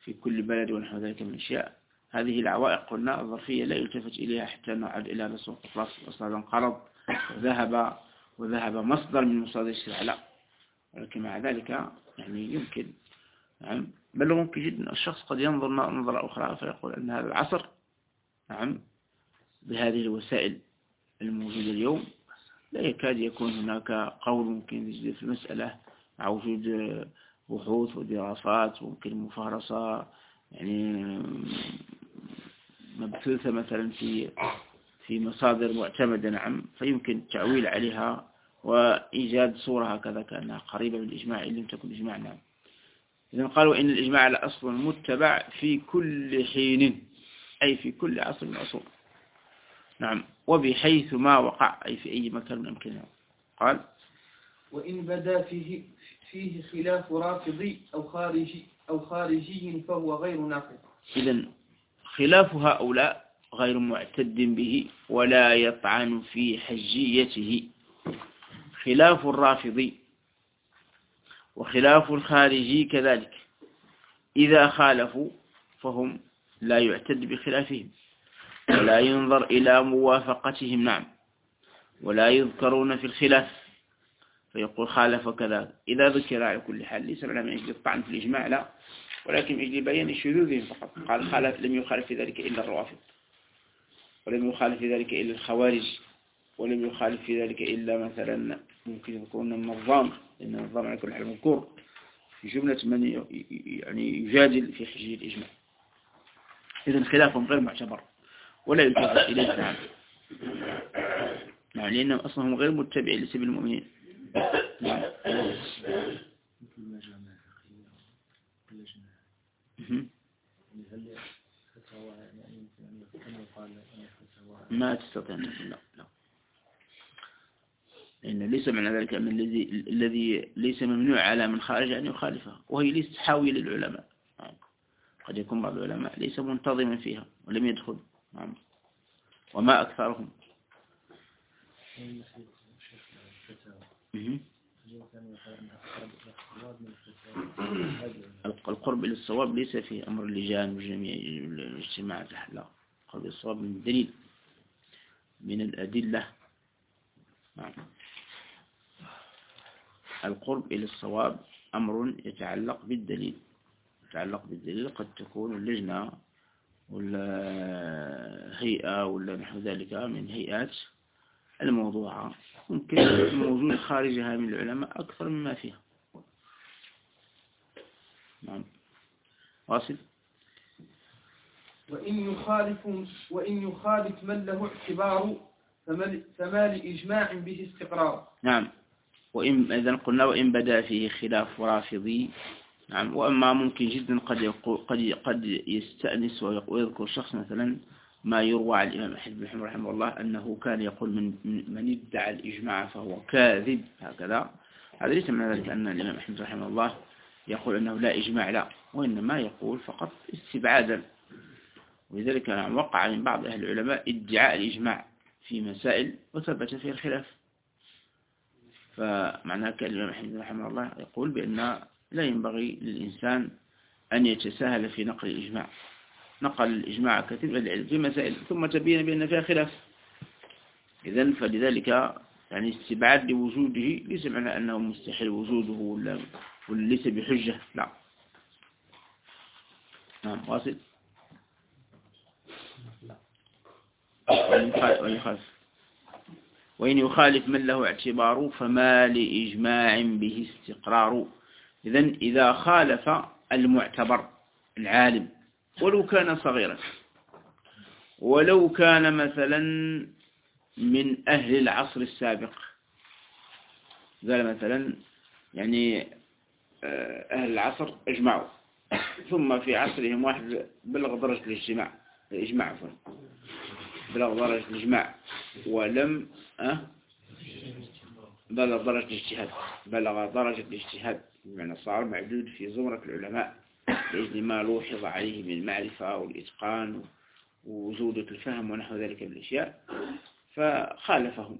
Speaker 2: في كل بلد ونحو ذلك من الأشياء. هذه العوائق قلنا الظرفية لا يلتفت إليها حتى نعد إلى السوق أصلا انقرض وذهب مصدر من مصادر الشرع، لا. ولكن مع ذلك يعني يمكن، نعم، بل ممكن جدا الشخص قد ينظر نظرة أخرى فيقول أن هذا العصر، نعم، بهذه الوسائل الموجودة اليوم لا يكاد يكون هناك قول ممكن يجد في المسألة مع وجود بحوث ودراسات وممكن مفهرسة يعني مبثوثة مثلا في مصادر معتمدة، نعم، فيمكن التعويل عليها وإيجاد صورة هكذا كأنها قريبة من الإجماع إن لم تكن إجماع، نعم. إذن قالوا إن الإجماع على أصل متبع في كل حين، أي في كل عصر من العصور، نعم، وبحيث ما وقع، أي في أي مكان من أمكنه. قال
Speaker 1: وإن بدا فيه خلاف رافضي أو خارجي فهو غير ناقض.
Speaker 2: إذن خلاف هؤلاء غير معتد به ولا يطعن في حجيته. خلاف الرافضي وخلاف الخارجي كذلك إذا خالفوا فهم لا يعتد بخلافهم ولا ينظر إلى موافقتهم، نعم، ولا يذكرون في الخلاف فيقول خالف كذا. إذا ذكر على كل حال ليس معنى من أجل الطعن في الإجماع، لا، ولكن من أجل بيان شذوذهم فقط. قال خالف، لم يخالف في ذلك إلا الروافض، ولم يخالف في ذلك إلا الخوارج، ولم يخالف في ذلك إلا مثلا ممكن يكون النظام، لأن النظام على كل حال مذكور في جملة من يعني يجادل في حجية الإجماع. إذن خلافهم غير معتبر ولا يلتفت إليه، نعم، لأنهم أصلا غير متبعين لسبيل المؤمنين. نعم. ما تستطيع أن تقول لا، لأن ليس معنى ذلك أن الذي ليس ممنوع على من خارج أن يخالفه، وهي ليست حاوية للعلماء. قد يكون بعض العلماء ليس منتظما فيها ولم يدخل، نعم، وما أكثرهم. القرب إلى الصواب ليس فيه أمر اللجان والجميع الاجتماع، لا، القرب إلى الصواب من الدليل من الأدلة، نعم. القرب إلى الصواب أمر يتعلق بالدليل، قد تكون اللجنة ولا هيئة ولا نحو ذلك من هيئات الموضوعة ممكن الموجود خارجها من العلماء أكثر مما فيها، نعم. واصل.
Speaker 1: وإن يخالف من له اعتبار فما لإجماع به استقرار، نعم.
Speaker 2: إذن قلنا وإن بدا فيه خلاف رافضي، نعم. وأما ممكن جدا قد يستأنس ويذكر شخص مثلا ما يروى عن الإمام أحمد بن حنبل رحمه الله أنه كان يقول من ادعى الإجماع فهو كاذب، هكذا. هذا ليس من ذلك أن الإمام أحمد رحمه الله يقول أنه لا إجماع، لا، وإنما يقول فقط استبعادا. ولذلك وقع من بعض أهل العلماء ادعاء الإجماع في مسائل وثبت فيه الخلاف، فمعناه كالإمام أحمد رحمه الله يقول بأن لا ينبغي للإنسان أن يتساهل في نقل الإجماع. نقل الإجماع كثير العلم في مسائل ثم تبين بأن فيها خلاف. إذن فلذلك يعني استبعاد لوجوده ليس معنى أنه مستحيل وجوده ولا ليس بحجة، لا، نعم. واصل. وإن يخالف من له اعتبار فما لإجماع به استقرار. إذن إذا خالف المعتبر العالم ولو كان صغيرا، ولو كان مثلا من أهل العصر السابق، قال مثلا يعني أهل العصر اجمعوا ثم في عصرهم واحد بلغ درجة الإجماع بلغ درجة الإجماع ولم بلغ درجة الاجتهاد، بمعنى صار معدود في زمرة العلماء لأجل ما لوحظ عليه من المعرفة والإتقان وجودة الفهم ونحو ذلك من الأشياء، فخالفهم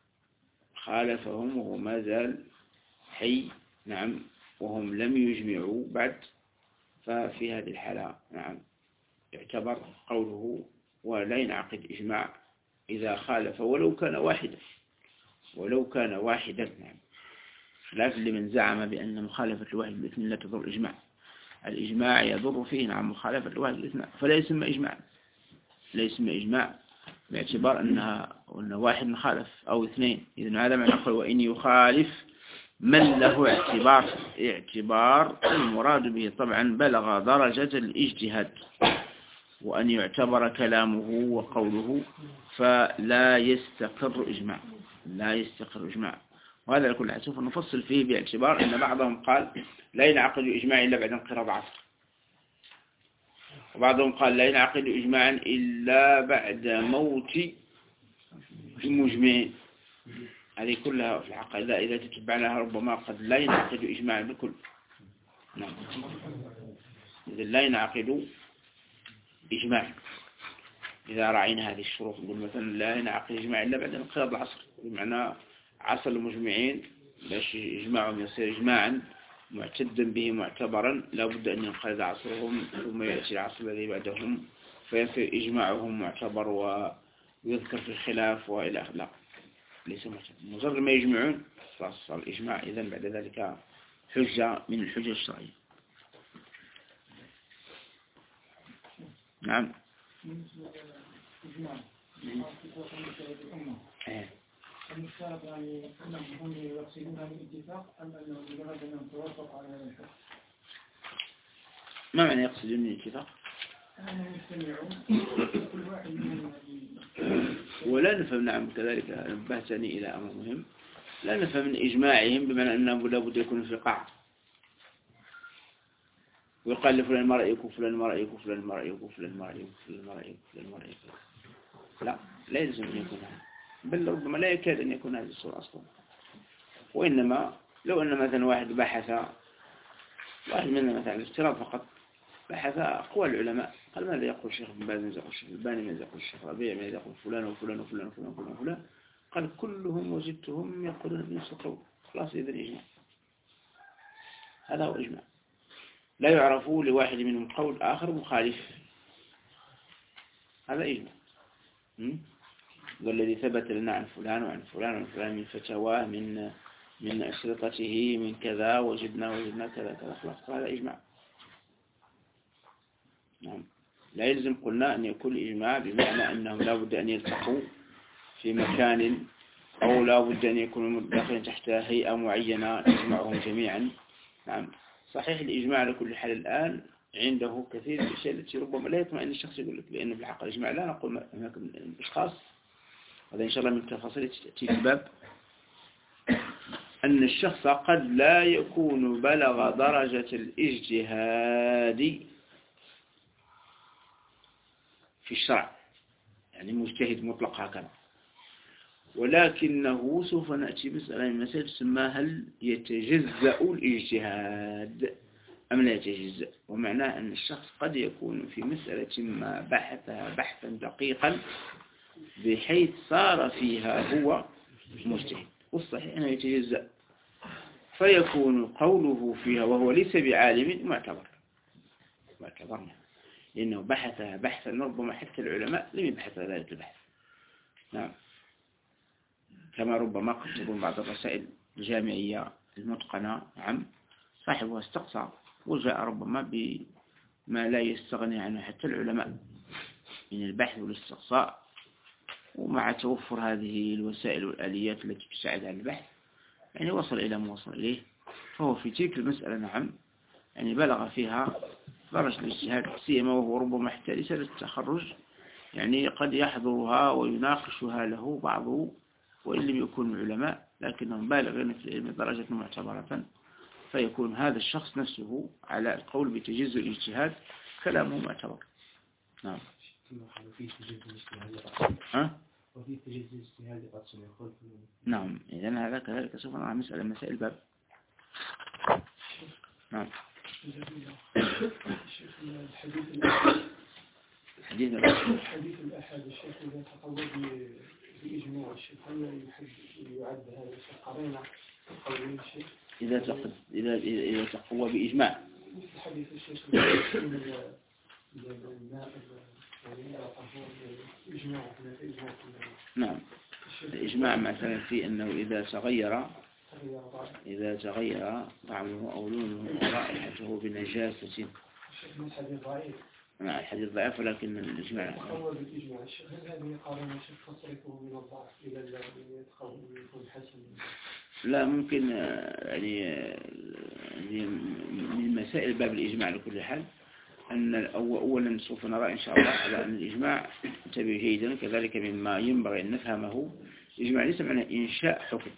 Speaker 2: وهو ما زال حي، نعم، وهم لم يجمعوا بعد، ففي هذه الحالة نعم يعتبر قوله ولا ينعقد إجماع إذا خالف ولو كان واحدا نعم، خلاف لمن زعم بأن مخالفة الواحد الاثنين لا تضر الإجماع. الإجماع يضر فيه نعم مخالفة الواحد الاثنين، فلا يسمى إجماع، لا يسمى إجماع باعتبار أن واحد خالف أو اثنين. إذن هذا ما نقول وإن يخالف من له اعتبار المراد به طبعا بلغ درجة الاجتهاد، وأن يعتبر كلامه وقوله فلا يستقر إجماع، لا يستقر إجماع. وهذا لكل حال سوف نفصل فيه باعتبار أن بعضهم قال لا ينعقد إجماع إلا بعد انقراض عصر، وبعضهم قال لا ينعقد إجماعا إلا بعد موت المجمعين. هذه كلها في الحقيقة إذا تتبعناها ربما قد لا ينعقد إجماعا بكل. نعم، إذا لا ينعقد إجماع إذا رأينا هذه الشروط. نقول مثلا لا ينعقد إجماع إلا بعد انقراض العصر، بمعنى عصر المجمعين باش إجماعهم يصير إجماعا معتدا به معتبرا لا بد أن ينقرض عصرهم ثم يأتي العصر الذي بعدهم فيصير إجماعهم معتبر ويذكر في الخلاف وإلى آخره. ليس معتبر مجرد ما يجمعون صار الإجماع، إذن بعد ذلك حجة من الحجج الشرعية. نعم.
Speaker 5: المشترك يعني أنهم يقصدون الاتفاق أم أنهم مجرد أنهم توافقوا على هذا الحكم؟
Speaker 2: ما معنى يقصدون الاتفاق؟
Speaker 5: أنهم يجتمعون كل واحد منهم.
Speaker 2: ولا نفهم نعم كذلك نبهتني إلى أمر مهم، لا نفهم من إجماعهم بمعنى أنه لا بد يكون في قاعة ويقال لفلان ما رأيك وفلان ما رأيك وفلان ما رأيك وفلان ما رأيك وفلان ما رأيك وفلان ما رأيك. لا يلزم أن يكون هذا، بل ربما لا يكاد أن يكون هذه الصورة أصلا. وإنما لو أن مثلا واحد منا مثلا الافتراض فقط بحث أقوال العلماء، قال ماذا يقول الشيخ ابن باز، ماذا يقول الشيخ الباني، ماذا يقول الشيخ ربيع، ماذا يقول فلان وفلان وفلان وفلان وفلان وفلان، قال كلهم وجدتهم يقولون بنفس القول، خلاص إذن إجماع. هذا هو إجماع، لا يعرف لواحد منهم قول آخر مخالف، هذا إجماع. والذي ثبت لنا عن فلان وعن فلان وعن فلان من فتواه من أشرطته من كذا وجدنا كذا كذا، خلاص هذا إجماع. نعم، لا يلزم قلنا أن يكون إجماع بمعنى أنهم لا بد أن يلتقوا في مكان أو لا بد أن يكونوا داخلين تحت هيئة معينة تجمعهم جميعا. نعم، صحيح الإجماع على كل حال الآن عنده كثير من الأشياء التي ربما لا يطمئن الشخص يقول لك، لأن بالحق الإجماع لا نقول هناك من الأشخاص، هذا إن شاء الله من التفاصيل تأتي في الباب، أن الشخص قد لا يكون بلغ درجة الاجتهاد في الشرع، يعني مجتهد مطلق هكذا، ولكنه سوف نأتي مسألة من المسائل تسمى هل يتجزأ الاجتهاد أم لا يتجزأ. ومعناه أن الشخص قد يكون في مسألة ما بحثها بحثا دقيقا بحيث صار فيها هو مجتهد، والصحيح أنه يتجزأ، فيكون قوله فيها وهو ليس بعالم معتبرنا، لأنه بحثها بحثا ربما حتى العلماء لم يبحثوا ذلك البحث. نعم، كما ربما قد تكون بعض الرسائل الجامعية المتقنة نعم صاحبها استقصى وجاء ربما بما لا يستغني عنه حتى العلماء من البحث والاستقصاء، ومع توفر هذه الوسائل والآليات التي تساعد على البحث يعني وصل إلى ما وصل إليه، فهو في تلك المسألة نعم يعني بلغ فيها درجة الاجتهاد، سيما وهو ربما حتى رسالة التخرج يعني قد يحضرها ويناقشها له بعضه وإن لم يكونوا علماء لكنهم بالغين في العلم درجة معتبرة، فيكون هذا الشخص نفسه على القول بتجزء الاجتهاد كلامه معتبر. نعم.
Speaker 3: وفي تجزء الاجتهاد قد سيخالف.
Speaker 2: نعم، إذن هذا كذلك سوف نرى مسائل الباب. نعم. الحديث
Speaker 5: الأحد الشيخ إذا تقوى بإجماع الشيخ هل يعد هذا الشيخ قرينة قولي الشيخ؟
Speaker 2: إذا تقوى بإجماع
Speaker 3: مثل حديث الشيخ الماء إجماع.
Speaker 2: نعم، الإجماع مثلا في أنه إذا تغير طعمه أو لونه ورائحته بنجاسة.
Speaker 3: الحديث ضعيف.
Speaker 2: نعم الحديث ضعيف، ولكن الإجماع
Speaker 3: هو بالإجماع. هل هذه قارنة تصرفه من الضعف إلى الذي يكون حسن؟
Speaker 2: لا، ممكن يعني من مسائل باب الإجماع لكل حال أن أولا سوف نرى إن شاء الله على أن الإجماع انتبه جيدا. كذلك مما ينبغي أن نفهمه الإجماع ليس معنى إنشاء حكم،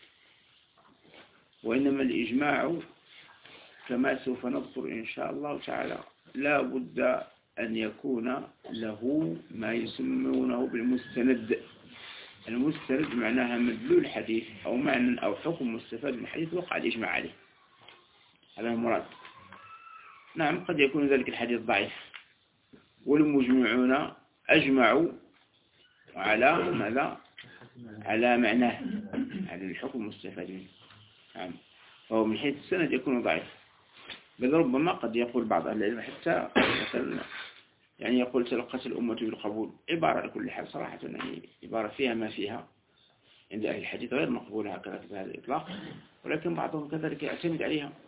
Speaker 2: وإنما الإجماع كما سوف نذكر إن شاء الله تعالى لا بد أن يكون له ما يسمونه بالمستند. المستند معناها مدلول الحديث أو معنى أو حكم مستفاد من الحديث وقع الإجماع عليه، هذا المراد. نعم، قد يكون ذلك الحديث ضعيف والمجمعون أجمعوا على ماذا؟ على معناه، على الحكم المستفاد منه. نعم، فهو من حيث السند يكون ضعيف، بل ربما قد يقول بعض أهل العلم حتى مثلا يعني يقول تلقت الأمة بالقبول، عبارة لكل حال صراحة يعني عبارة فيها ما فيها عند أهل الحديث غير مقبولة هكذا بهذا الإطلاق، ولكن بعضهم كذلك يعتمد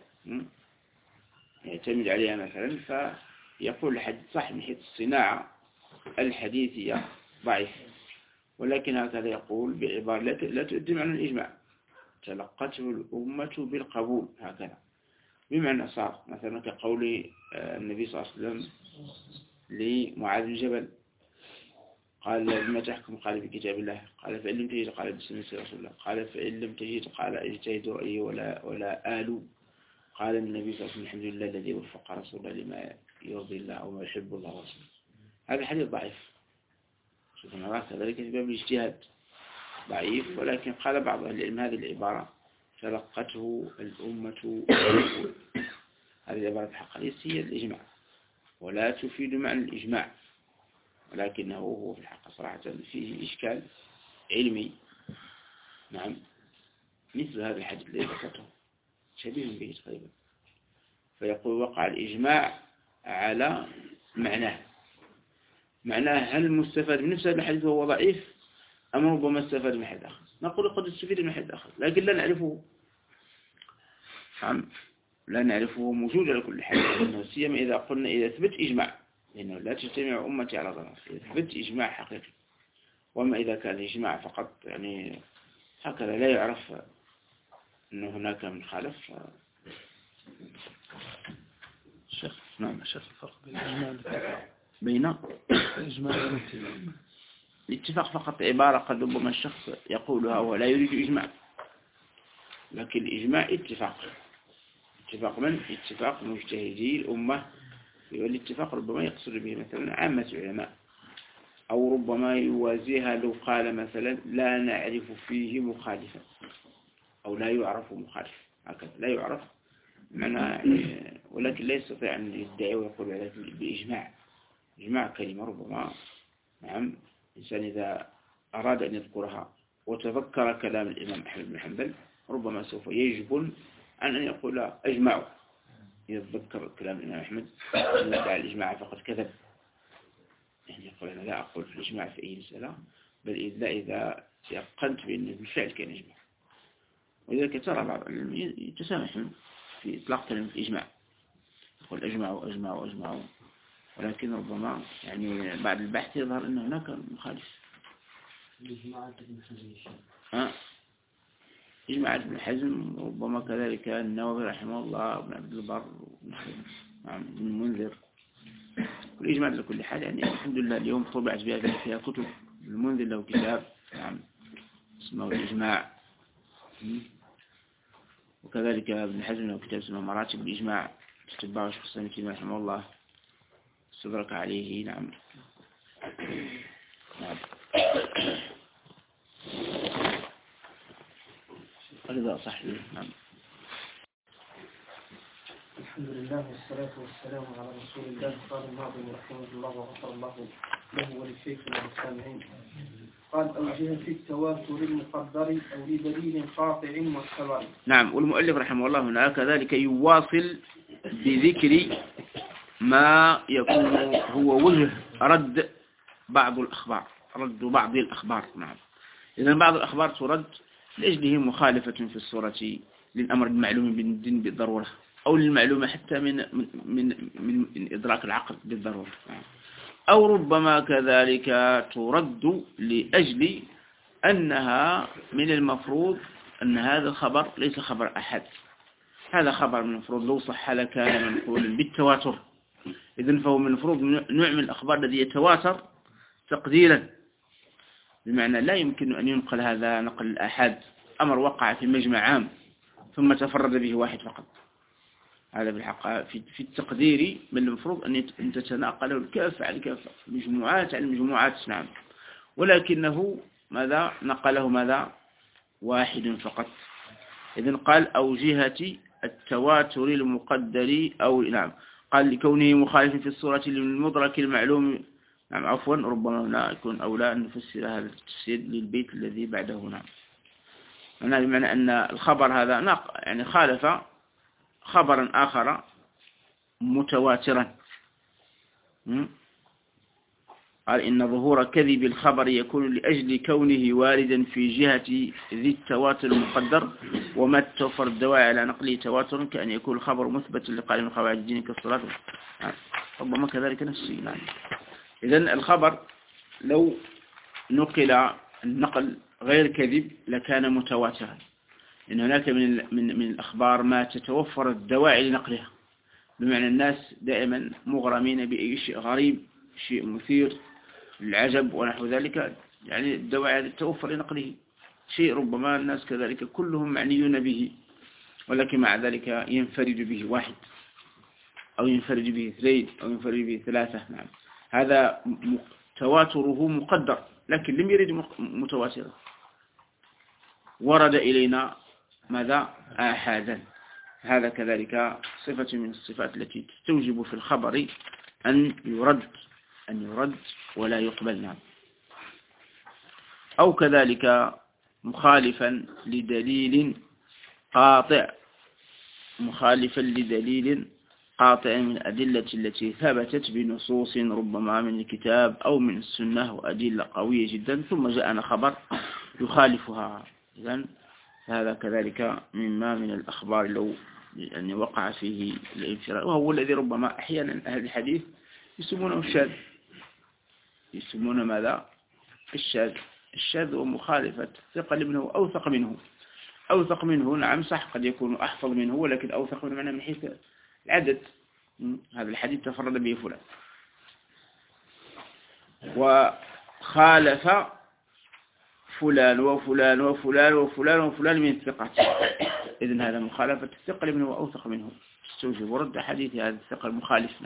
Speaker 2: عليها مثلا، فيقول الحديث صح من حيث الصناعة الحديثية ضعيف، ولكن هكذا يقول بعبارة لا تؤدي معنى الإجماع، تلقته الأمة بالقبول هكذا، بمعنى صار مثلا كقول النبي صلى الله عليه وسلم لمعاذ بن جبل قال بما تحكم؟ قال بكتاب الله. قال فإن لم تجد؟ قال بسنة رسول الله. قال فإن لم تجد؟ قال اجتهد رأيي ولا آلو. قال النبي صلى الله عليه وسلم الحمد لله الذي وفق رسول الله لما يرضي الله وما يحب الله ورسوله. هذا حديث ضعيف، سبحان الله، كذلك في باب الاجتهاد ضعيف، ولكن قال بعض أهل العلم هذه العبارة تلقته الأمة، هذه العبارة الحقيقية هي الإجماع ولا تفيد معنى الإجماع، ولكنه هو في الحق صراحة فيه إشكال علمي. نعم، مثل هذا الحديث الذي ذكرته شبيه به تقريبا، فيقول وقع الإجماع على معناه هل المستفاد من نفس هذا الحديث هو ضعيف أم ربما استفاد من حد آخر؟ نقول قد استفيد من حد آخر لكن لا نعرفه. نعم، لا نعرفه موجود على كل حال، لأنه سيما إذا قلنا إذا ثبت إجماع، لأنه لا تجتمع أمتي على ضلال، إذا ثبت إجماع حقيقي. وما إذا كان إجماع فقط يعني هكذا لا يعرف أنه هناك من خالف.
Speaker 3: الشيخ،
Speaker 2: نعم
Speaker 3: الشيخ، الفرق بين الإجماع
Speaker 2: بين
Speaker 3: الإجماع والاتفاق.
Speaker 2: الاتفاق فقط عبارة قد ربما الشخص يقولها ولا يريد إجماع، لكن الإجماع اتفاق من؟ اتفاق مجتهدي الأمة، والاتفاق ربما يقصد به مثلا عامة العلماء، أو ربما يوازيها لو قال مثلا لا نعرف فيه مخالفا أو لا يعرف مخالف، هكذا لا يعرف معنى، ولكن لا يستطيع أن يدعي ويقول على بإجماع. إجماع كلمة ربما نعم الإنسان إذا أراد أن يذكرها وتذكر كلام الإمام أحمد بن حنبل ربما سوف يجب عن أن يقول أجمعوا. يتذكر كلام الإمام أحمد أن يدعي الإجماع فقد كذب، يعني يقول أنا لا أقول في الإجماع في أي مسألة، بل إذا يقنت بأنه بالفعل كان إجماع. ولذلك ترى بعض يتسامح في إطلاق كلمة الإجماع، يقول أجمعوا، ولكن ربما يعني بعد البحث يظهر أن هناك مخالف. إجماع ابن حزم، ربما كذلك النووي رحمه الله، ابن عبد البر، ابن المنذر، والإجماع لكل حال يعني الحمد لله اليوم طبعت بها فيها كتب. المنذر له كتاب نعم اسمه الإجماع، وكذلك ابن حزم له كتاب اسمه مراتب الإجماع، تتبعه شيخ الإسلام ابن تيمية رحمه الله، استدرك عليه. نعم هذا صحيح. نعم.
Speaker 1: الحمد لله والصلاة والسلام على رسول الله. قال الناظم رحمه الله وغفر الله له وللشيخ والسامعين. قال أوجه في التواتر المقدر أو لدليل قاطع معتبر.
Speaker 2: نعم، والمؤلف رحمه الله هنا كذلك يواصل بذكر ما يكون هو وجه رد بعض الأخبار. نعم. إذن بعض الأخبار ترد لأجله مخالفة في الصورة للأمر المعلوم بالدين بالضرورة، أو للمعلومة حتى من إدراك العقل بالضرورة، أو ربما كذلك ترد لأجل أنها من المفروض أن هذا الخبر ليس خبر أحد، هذا خبر من المفروض لو صح لكان منقولا بالتواتر. إذن فهو من المفروض نوع من الأخبار الذي يتواتر تقديرا، بمعنى لا يمكن أن ينقل هذا نقل الأحد، أمر وقع في مجمع عام ثم تفرد به واحد فقط. هذا بالحق في التقدير من المفروض أن تتناقله الكافة على الكافة، مجموعات على المجموعات. نعم. ولكنه ماذا نقله ماذا واحد فقط. إذن قال أو جهة التواتر المقدر، أو نعم قال لكونه مخالف في الصورة للمدرك المعلوم. نعم عفوا، ربما هنا يكون أولى أن نفسر هذا التفسير للبيت الذي بعده. نعم. هنا بمعنى أن الخبر هذا يعني خالف خبرا آخر متواترا. قال إن ظهور كذب الخبر يكون لأجل كونه واردا في جهة ذي التواتر المقدر، وما توفر الدواعي على نقله تواتر كأن يكون الخبر مثبت لقال من قواعد الدين كالصلاة، ربما كذلك نفسه. نعم. إذن الخبر لو نقل النقل غير كذب لكان متواترا، إن هناك من الأخبار ما تتوفر الدواعي لنقلها، بمعنى الناس دائما مغرمين بأي شيء غريب، شيء مثير للعجب ونحو ذلك، يعني الدواعي تتوفر لنقله. شيء ربما الناس كذلك كلهم معنيون به، ولكن مع ذلك ينفرد به واحد أو ينفرد به اثنين أو ينفرد به ثلاثة. نعم. هذا تواتره مقدر، لكن لم يرد متواترا، ورد إلينا ماذا آحادا. هذا كذلك صفة من الصفات التي تستوجب في الخبر أن يرد ولا يقبل. نعم. أو كذلك مخالفا لدليل قاطع، من الأدلة التي ثبتت بنصوص ربما من الكتاب أو من السنة وأدلة قوية جدا، ثم جاءنا خبر يخالفها. إذن هذا كذلك مما من الأخبار لو يعني وقع فيه الانفراد، وهو الذي ربما أحيانا أهل الحديث يسمونه الشاذ. يسمونه ماذا؟ الشاذ ومخالفة ثقل منه أوثق منه. نعم صح، قد يكون أحفظ منه، ولكن أوثق منه من حيث العدد. هذا الحديث تفرد به فلان، وخالف فلان وفلان وفلان وفلان وفلان من الثقات. إذن هذا مخالفة الثقل منه وأوثق منه تستوجب رد حديث هذا الثقل المخالف.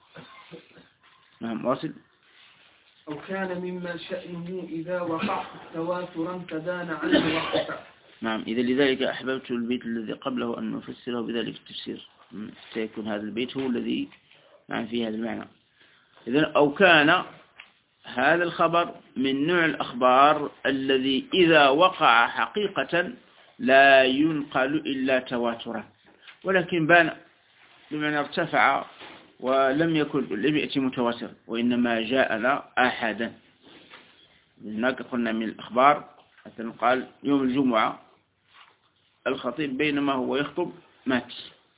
Speaker 2: نعم واصل.
Speaker 1: أو كان مما شأنه إذا وقع تواترا تبان عنه وقفا.
Speaker 2: نعم. إذا لذلك أحببت البيت الذي قبله أن نفسره بذلك التفسير، سيكون هذا البيت هو الذي نعم فيه هذا المعنى. إذن أو كان هذا الخبر من نوع الأخبار الذي إذا وقع حقيقة لا ينقل إلا تواترا، ولكن بان بمعنى ارتفع ولم يأتي متواتر، وإنما جاءنا آحادا. هناك قلنا من الأخبار مثلا قال يوم الجمعة الخطيب بينما هو يخطب مات،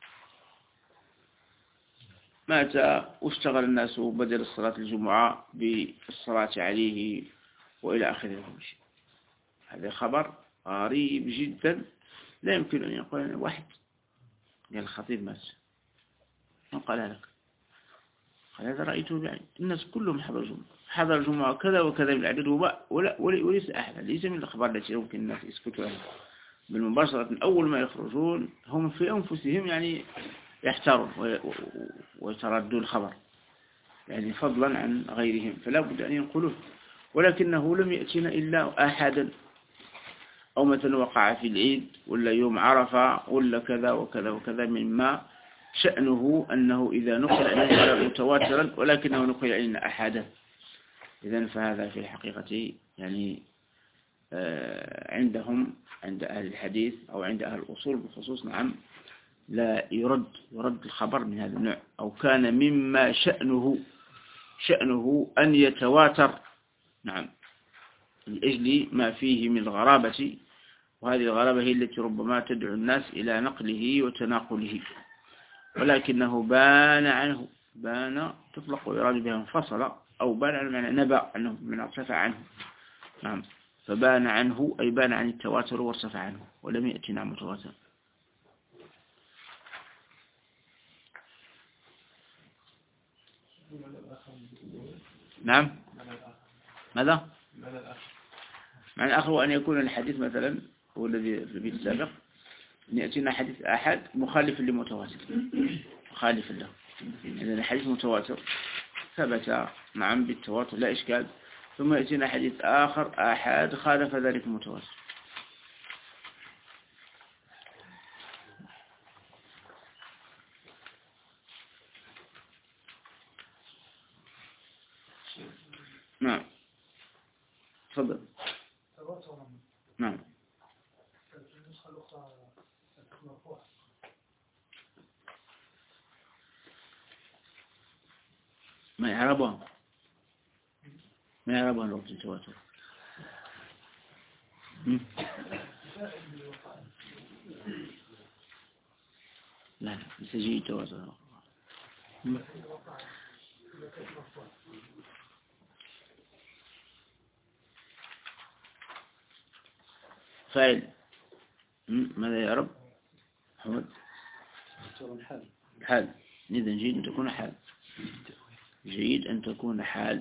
Speaker 2: واشتغل الناس بدل الصلاة الجمعة بالصلاة عليه وإلى آخره. هذا خبر غريب جدا، لا يمكن أن يقول واحد قال الخطيب مات، من قال لك؟ قال هذا رأيته بعين، الناس كلهم حضر الجمعة كذا وكذا بالعدد، وليس أحد، ليس من الأخبار التي يمكن الناس يسكتوا عنها بالمباشرة. أول ما يخرجون هم في أنفسهم يعني يحتارون ويتردون الخبر، يعني فضلا عن غيرهم، فلا بد أن ينقلوه. ولكنه لم يأتينا إلا أحدا، أو مثلا وقع في العيد ولا يوم عرفة ولا كذا وكذا وكذا، مما شأنه أنه إذا نقل متواترا ولكنه نقل إلينا أحدا. إذن فهذا في الحقيقة يعني عندهم، عند أهل الحديث أو عند أهل الأصول بخصوص نعم لا يرد الخبر من هذا النوع. أو كان مما شأنه أن يتواتر، نعم، لأجل ما فيه من الغرابة، وهذه الغرابة هي التي ربما تدعو الناس إلى نقله وتناقله، ولكنه بان عنه، بان تطلق ويراد بها انفصل، أو بان عن معنى نبأ عنه من ارتفع عنه، نعم، فبان عنه أي بان عن التواتر وارتفع عنه ولم يأتنا متواتر. نعم، ماذا؟ معنى الآخر هو أن يكون الحديث مثلا هو الذي في السابق أن يأتينا حديث أحد مخالف لمتواتر، مخالف له، إذا الحديث متواتر ثبت نعم بالتواتر لا إشكال، ثم يأتينا حديث آخر أحد خالف ذلك المتواتر. نعم، تفضل. نعم، ما يعربها الوقت التواتر. لا يستجيب التواتر. فاعل ماذا يا رب محمد؟ حال. إذا جيد أن تكون حال، جيد أن تكون حال.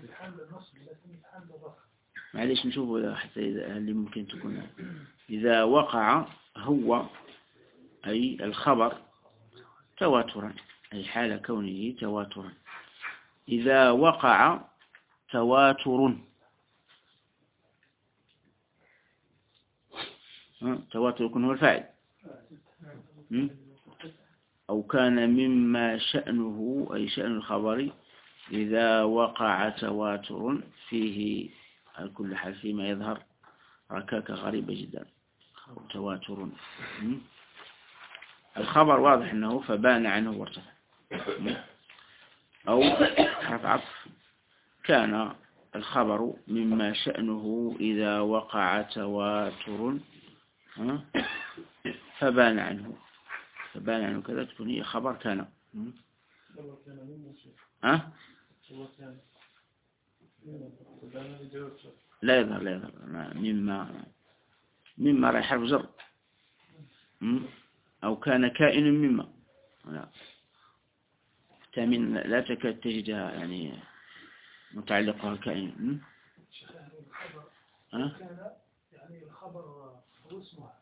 Speaker 2: معليش نشوفه حتى اللي ممكن تكون إذا وقع هو أي الخبر تواترا، أي حال كونه تواترا. إذا وقع تواتر، تواتر يكون هو الفاعل. أو كان مما شأنه أي شأن الخبر إذا وقع تواتر فيه على كل حال فيما يظهر ركاكة غريبة جدا. تواتر الخبر واضح أنه فبان عنه وارتفع. أو حرف عطف كان الخبر مما شأنه إذا وقع تواتر فبان عنه كذا تكون هي خبر كان. لا يظهر مما راح حرف جر. أو كان كائن مما تامين لا تكاد تجدها يعني متعلقها كائن.
Speaker 5: كان يعني الخبر هو اسمها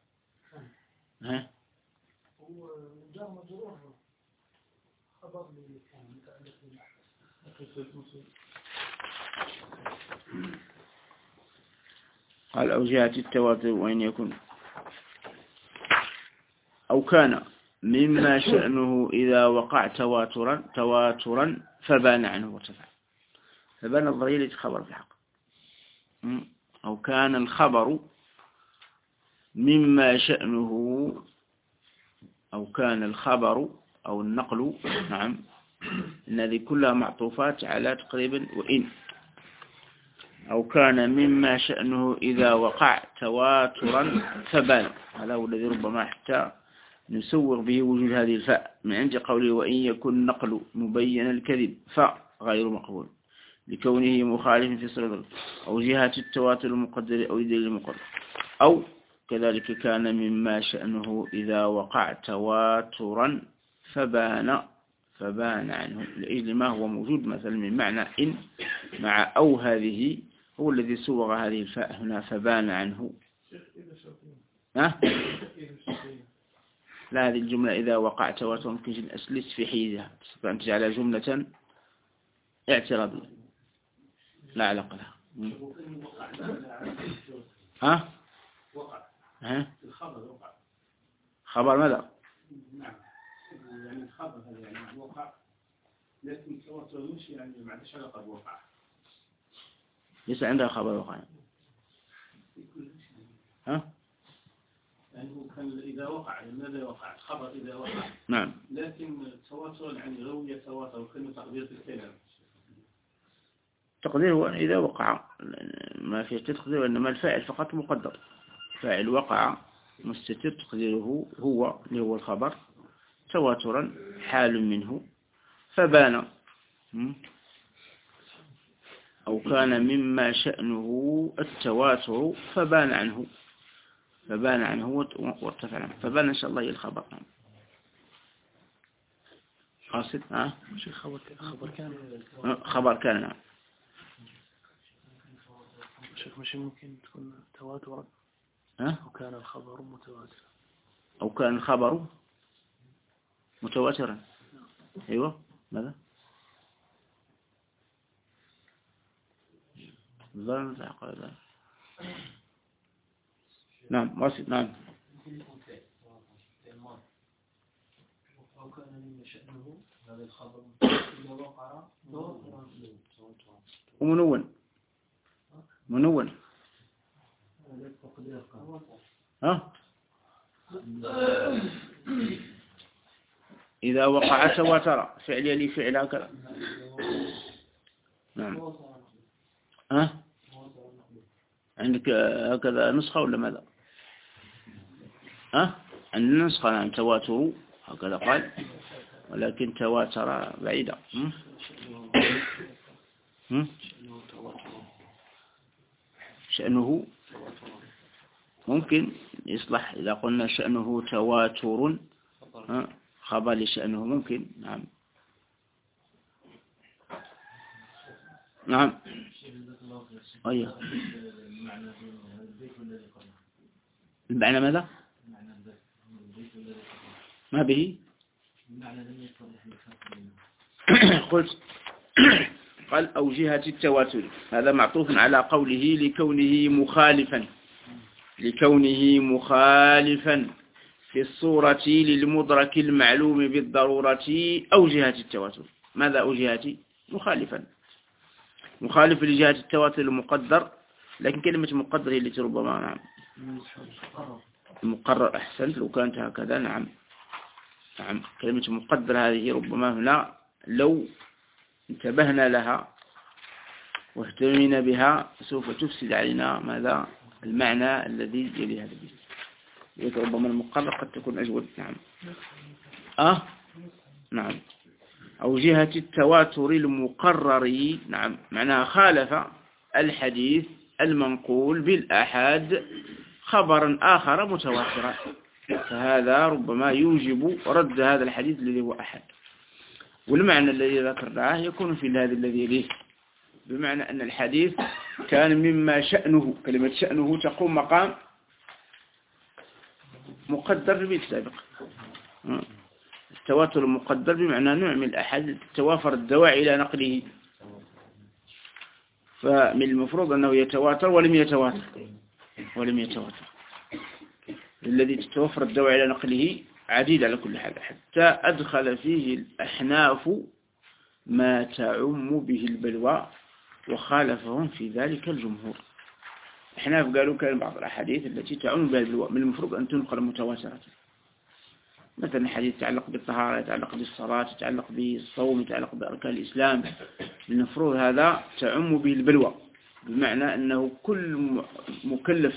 Speaker 5: هو جار مجرور خبر اللي كان متعلق
Speaker 2: قال أو جهة التواتر وإن يكن أو كان مما شأنه إذا وقع تواترا فبان عنه وارتفع. فبان الضرير خبر في الحق. أو كان الخبر مما شأنه أو كان الخبر أو النقل، نعم، إن هذه كلها معطوفات على تقريبا وإن. أو كان مما شأنه إذا وقع تواترا فبان، هذا هو الذي ربما حتى نسوغ به وجود هذه الفاء من عند قوله وإن يكن نقل مبين الكذب فغير مقبول لكونه مخالف في صدر أو جهة التواتر المقدر أو الدليل المقدر. أو كذلك كان مما شأنه إذا وقع تواترا فبان عنه لأجل ما هو موجود مثلا من معنى إن مع أو هذه هو الذي سوغ هذه الفاء هنا فبان عنه. لا هذه الجملة إذا وقع تواتر ممكن أسلس في حيزها تستطيع أن تجعلها جملة اعتراضية لا علاقة لها.
Speaker 4: الخبر وقع.
Speaker 2: خبر ماذا؟
Speaker 4: نعم يعني الخبر هذا يعني وقع لكن التواتر مش يعني ما عندهاش علاقة بوقع.
Speaker 2: ليس عندها خبر وقع.
Speaker 4: يعني هو كان إذا وقع ماذا وقع خبر إذا وقع
Speaker 2: نعم
Speaker 4: لكن التواتر يعني روي تواتر وكلمة تقدير الكلام
Speaker 2: تقديره هو إذا وقع ما في تقدير إنما الفاعل فقط مقدر فاعل وقع مستتر تقديره هو اللي هو الخبر تواترا حال منه فبان أو كان مما شأنه التواتر فبان عنه وارتفع عنه فبان إن شاء الله الخبر قاصد خبر كان نعم
Speaker 3: شيخ مش ممكن تكون تواترا وكان الخبر متواترا
Speaker 2: أو كان الخبر متواترا أيوة ماذا ظن تعقل نعم واصل نعم
Speaker 3: وكان مما شأنه هذا الخبر إذا وقع
Speaker 2: ومنون إذا وقع تواتر فعل يلي فعل هكذا نعم عندك هكذا نسخة ولا ماذا عندنا نسخة نعم تواتر هكذا قال ولكن تواتر بعيدة شأنه ممكن يصلح إذا قلنا شأنه تواتر خبر لشأنه ممكن نعم أيه المعنى ماذا ما به قلت قال أو جهة التواتر هذا معطوف على قوله لكونه مخالفا في الصورة للمدرك المعلوم بالضرورة أو جهة التواتر ماذا أو جهة مخالف لجهة التواتر المقدر لكن كلمة مقدر هي التي ربما نعم المقرر أحسن لو كانت هكذا نعم كلمة مقدر هذه ربما هنا لو انتبهنا لها واهتمينا بها سوف تفسد علينا ماذا المعنى الذي يلي هذا البيت ربما المقرر قد تكون أجود نعم أو جهة التواتر المقرر نعم معناها خالف الحديث المنقول بالآحاد خبرا آخر متواترا فهذا ربما يوجب رد هذا الحديث الذي هو أحد والمعنى الذي ذكرناه يكون في هذا الذي يليه بمعنى أن الحديث كان مما شأنه كلمة شأنه تقوم مقام مقدر بالسابق التواتر المقدر بمعنى نوع من الأحد توافر الدواعي إلى نقله فمن المفروض أنه يتواتر ولم يتواتر الذي تتوفر الدواعي إلى نقله عديد على كل حال حتى أدخل فيه الأحناف ما تعم به البلوى وخالفهم في ذلك الجمهور الأحناف قالوا كان بعض الأحاديث التي تعم بها البلوى من المفروض أن تنقل متواترة مثلا حديث يتعلق بالطهارة يتعلق بالصلاة يتعلق بالصوم يتعلق بأركان الإسلام من المفروض هذا تعم به البلوى بمعنى أنه كل مكلف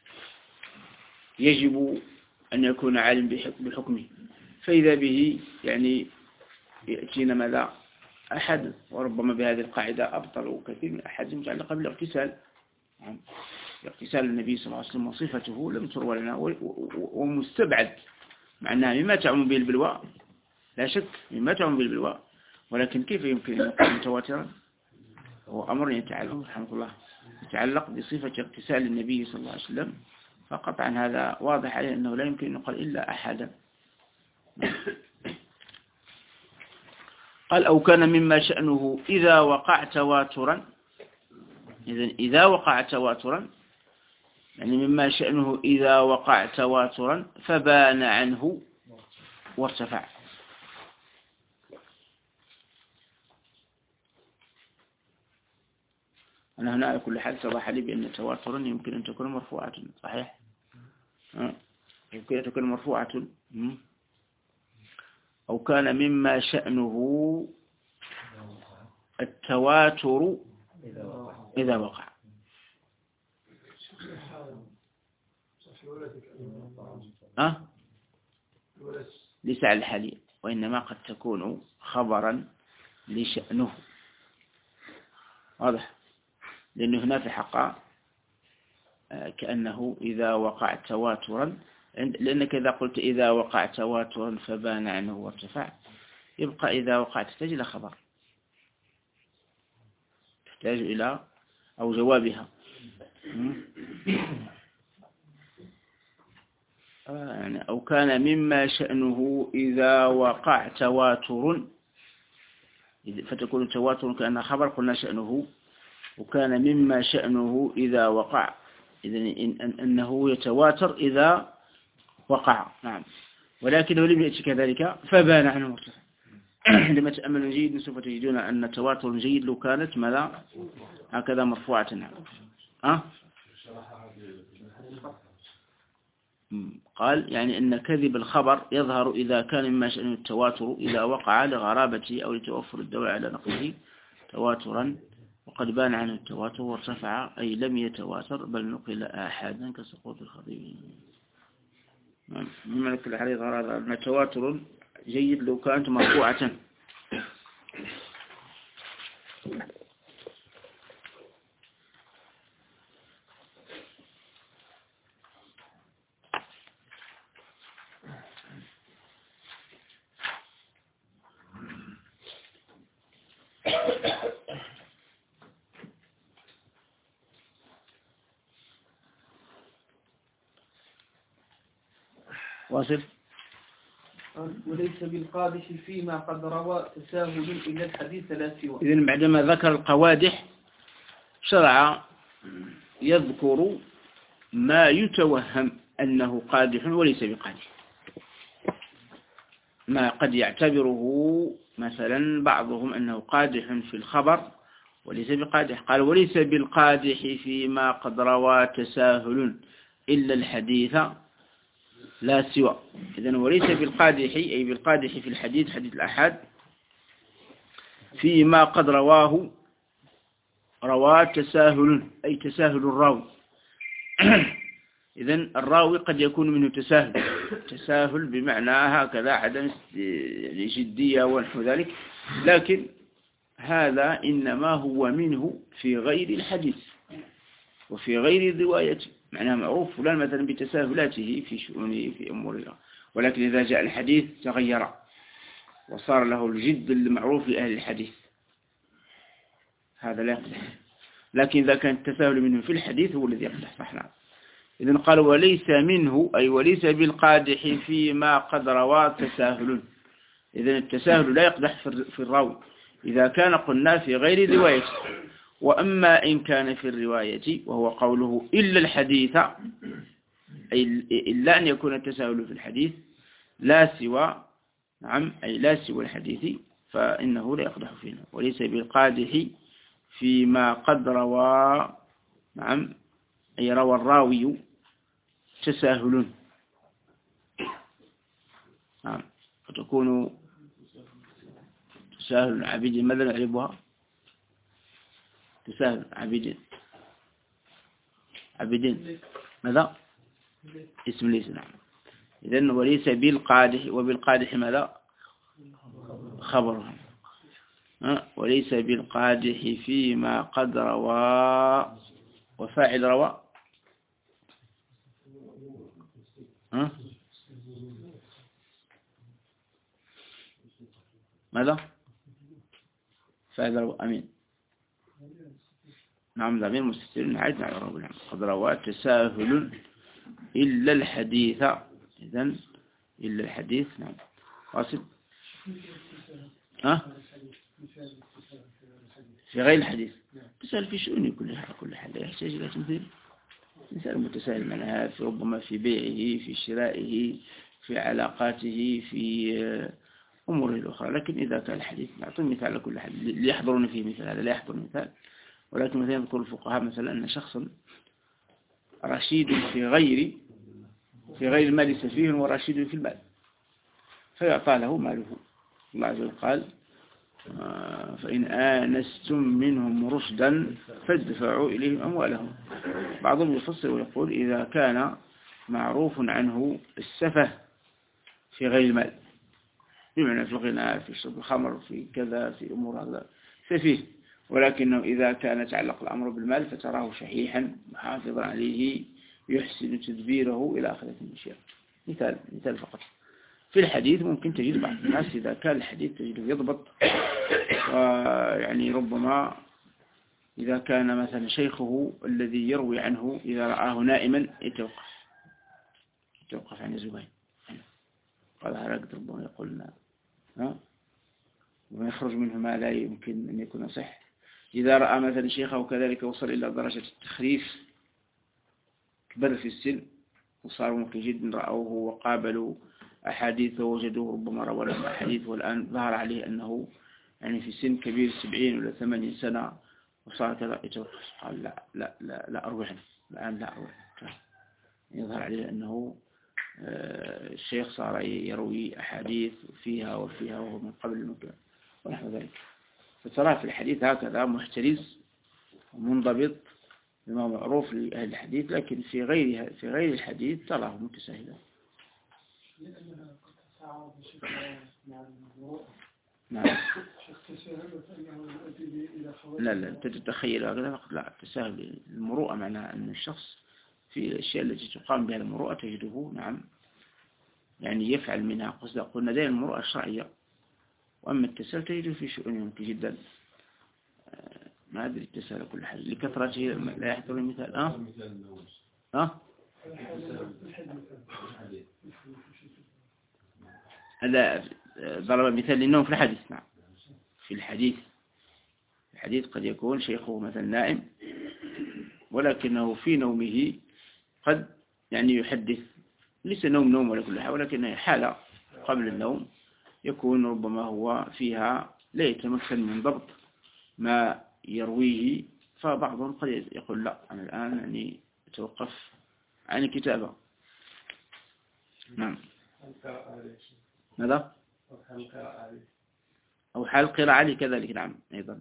Speaker 2: يجب أن يكون عالم بحكمه فإذا به يعني يأتينا ماذا أحد وربما بهذه القاعدة أبطل كثير من أحد متعلقة بالاغتسال اغتسال النبي صلى الله عليه وسلم وصفته لم تروى لنا ومستبعد مع أنها مما تعم به البلوى لا شك مما تعم به البلوى ولكن كيف يمكن أن يكون متواترا هو أمر يتعلق بصفة اغتسال النبي صلى الله عليه وسلم فقطعا هذا واضح عليه أنه لا يمكن أن يقال إلا أحدا قال أو كان مما شأنه إذا وقع تواترا إذا وقع تواترا يعني مما شأنه إذا وقع تواترا فبان عنه وارتفع أنا هنا على كل حال اتضح لي بأن تواترا يمكن أن تكون مرفوعة صحيح تكون مرفوعة. أو كان مما شأنه التواتر إذا وقع. ليس على الحالي، وإنما قد تكون خبرا لشأنه. واضح؟ لأنه هنا في حق كأنه إذا وقع تواترا، لأنك إذا قلت إذا وقع تواترا فبان عنه وارتفع، يبقى إذا وقع تحتاج إلى خبر، تحتاج إلى أو جوابها. يعني أو كان مما شأنه إذا وقع تواتر، فتكون تواتر كأنها خبر، قلنا شأنه. وكان مما شأنه إذا وقع، إذن أنه يتواتر إذا وقع. نعم. ولكنه لم يأتي كذلك فبان عنه مرتفع. لما تأملوا جيد سوف تجدون أن التواتر جيد لو كانت ماذا هكذا مرفوعة. قال يعني أن كذب الخبر يظهر إذا كان مما شأنه التواتر إذا وقع لغرابته أو لتوفر الدواعي على نقله تواترا، وقد بان عنه التواتر وارتفع، أي لم يتواتر بل نقل آحادا كسقوط الخطيب. مما نقل الحديث يظهر أن التواتر جيد لو كانت مرفوعة. واصل.
Speaker 1: وليس بالقادح فيما قد روى تساهل إلا الحديث لا سوى.
Speaker 2: إذن بعدما ذكر القوادح شرع يذكر ما يتوهم أنه قادح وليس بقادح، ما قد يعتبره مثلا بعضهم أنه قادح في الخبر وليس بقادح. قال وليس بالقادح فيما قد روى تساهل إلا الحديث لا سوى. إذن وليس بالقادح أي بالقادح في الحديث، حديث الأحاد، فيما قد روى تساهل أي تساهل الراوي. إذن الراوي قد يكون منه تساهل بمعنى هكذا عدم جدية ونحو ذلك، لكن هذا إنما هو منه في غير الحديث وفي غير الرواية، معناه معروف فلان مثلا بتساهلاته في شؤونه في أموره، ولكن إذا جاء الحديث تغير وصار له الجد المعروف لأهل الحديث، هذا لا يقدح. لكن إذا كان التساهل منه في الحديث هو الذي يقدح. صحنا. إذن قال وليس منه أي وليس بالقادح فيما قد روى تساهل. إذن التساهل لا يقدح في الراوي إذا كان قلنا في غير رواية. وأما إن كان في الرواية وهو قوله إلا الحديث، أي إلا أن يكون التساهل في الحديث لا سوى، نعم، أي لا سوى الحديث، فإنه لا يقدح فيه. وليس بالقادح فيما قد روى، نعم، أي روى الراوي تساهل، نعم، فتكون تساهل عبيد. ماذا نعرفها؟ تساهل عبيدين ماذا؟ اسم ليس. نعم. إذن وليس بالقادح، وبالقادح ماذا؟ خبره. وليس بالقادح فيما قد روى، وفاعل روى ماذا؟ فاعل روى أمين. نعم ضمير مستتر عاد على رب العالمين. قد روى تساهل إلا الحديث. إذن إلا الحديث. نعم. واصل. في غير الحديث تسأل في شؤون كل حال لا يحتاج إلى تمثيل. إنسان متساهل معناها في ربما في بيعه، في شرائه، في علاقاته، في أموره الأخرى. لكن إذا كان الحديث نعطي مثال على كل حال ليحضرني فيه مثال، هذا لا يحضر مثال. ولكن مثلا يذكر الفقهاء مثلا أن شخصا رشيد في غير في غير المال سفيه ورشيد في المال فيعطى له ماله. الله عز وجل قال فإن آنستم منهم رشدا فادفعوا إليهم أموالهم. بعضهم يفسر ويقول إذا كان معروف عنه السفه في غير المال، بمعنى في الغناء، في شرب الخمر، في كذا، في أمور هذا سفيه، ولكنه إذا كان يتعلق الأمر بالمال فتراه شحيحا محافظا عليه يحسن تدبيره إلى آخر الأشياء. مثال فقط. في الحديث ممكن تجد بعض الناس إذا كان الحديث تجده يضبط، ويعني ربما إذا كان مثلا شيخه الذي يروي عنه إذا رآه نائما يتوقف عن الزبائن، قال هذا ربما يقولنا ويخرج منه ما لا يمكن أن يكون صح. إذا رأى مثلا شيخه كذلك وصل إلى درجة التخريف، كبر في السن وصاروا ممكن جدا رأوه وقابلوا أحاديثه ووجدوه ربما روى لهم أحاديث، والآن ظهر عليه أنه يعني في سن كبير 70 ولا 80 سنة وصار كذا، يتوقف قال لا أروي عنه الآن، لا أروي عنه. يظهر عليه أنه الشيخ صار يروي أحاديث فيها وهو من قبل المكان ونحو ذلك. فترى في الحديث هكذا محترز ومنضبط بما معروف لأهل الحديث، لكن في غير الحديث تراه متساهلا.
Speaker 5: لأنها قد تتعارض بشكل مع المروءة.
Speaker 2: نعم.
Speaker 5: تساهل فإنه يؤدي إلى خوارج.
Speaker 2: لا تتخيل هكذا فقط، لا. تساهل المروءة معناها أن الشخص في الأشياء التي تقام بها المروءة تجده نعم يعني يفعل منها قصد. قلنا دائما المروءة الشرعية، وأما التساهل تجده في شؤون يمكن جدا. ما أدري التساهل كل حاجة لكثرته لا يحضر المثال. هذا ضرب مثال للنوم في الحديث. نعم في الحديث قد يكون شيخه مثلا نائم، ولكنه في نومه قد يعني يحدث، ليس نوم ولا كل حاجة، ولكنه حالة قبل النوم يكون ربما هو فيها لا يتمكن من ضبط ما يرويه، فبعضهم قد يقول لا أنا الآن يعني أتوقف عن الكتابة. نعم. ماذا؟ أو حال قراءة عليه كذلك. نعم أيضا.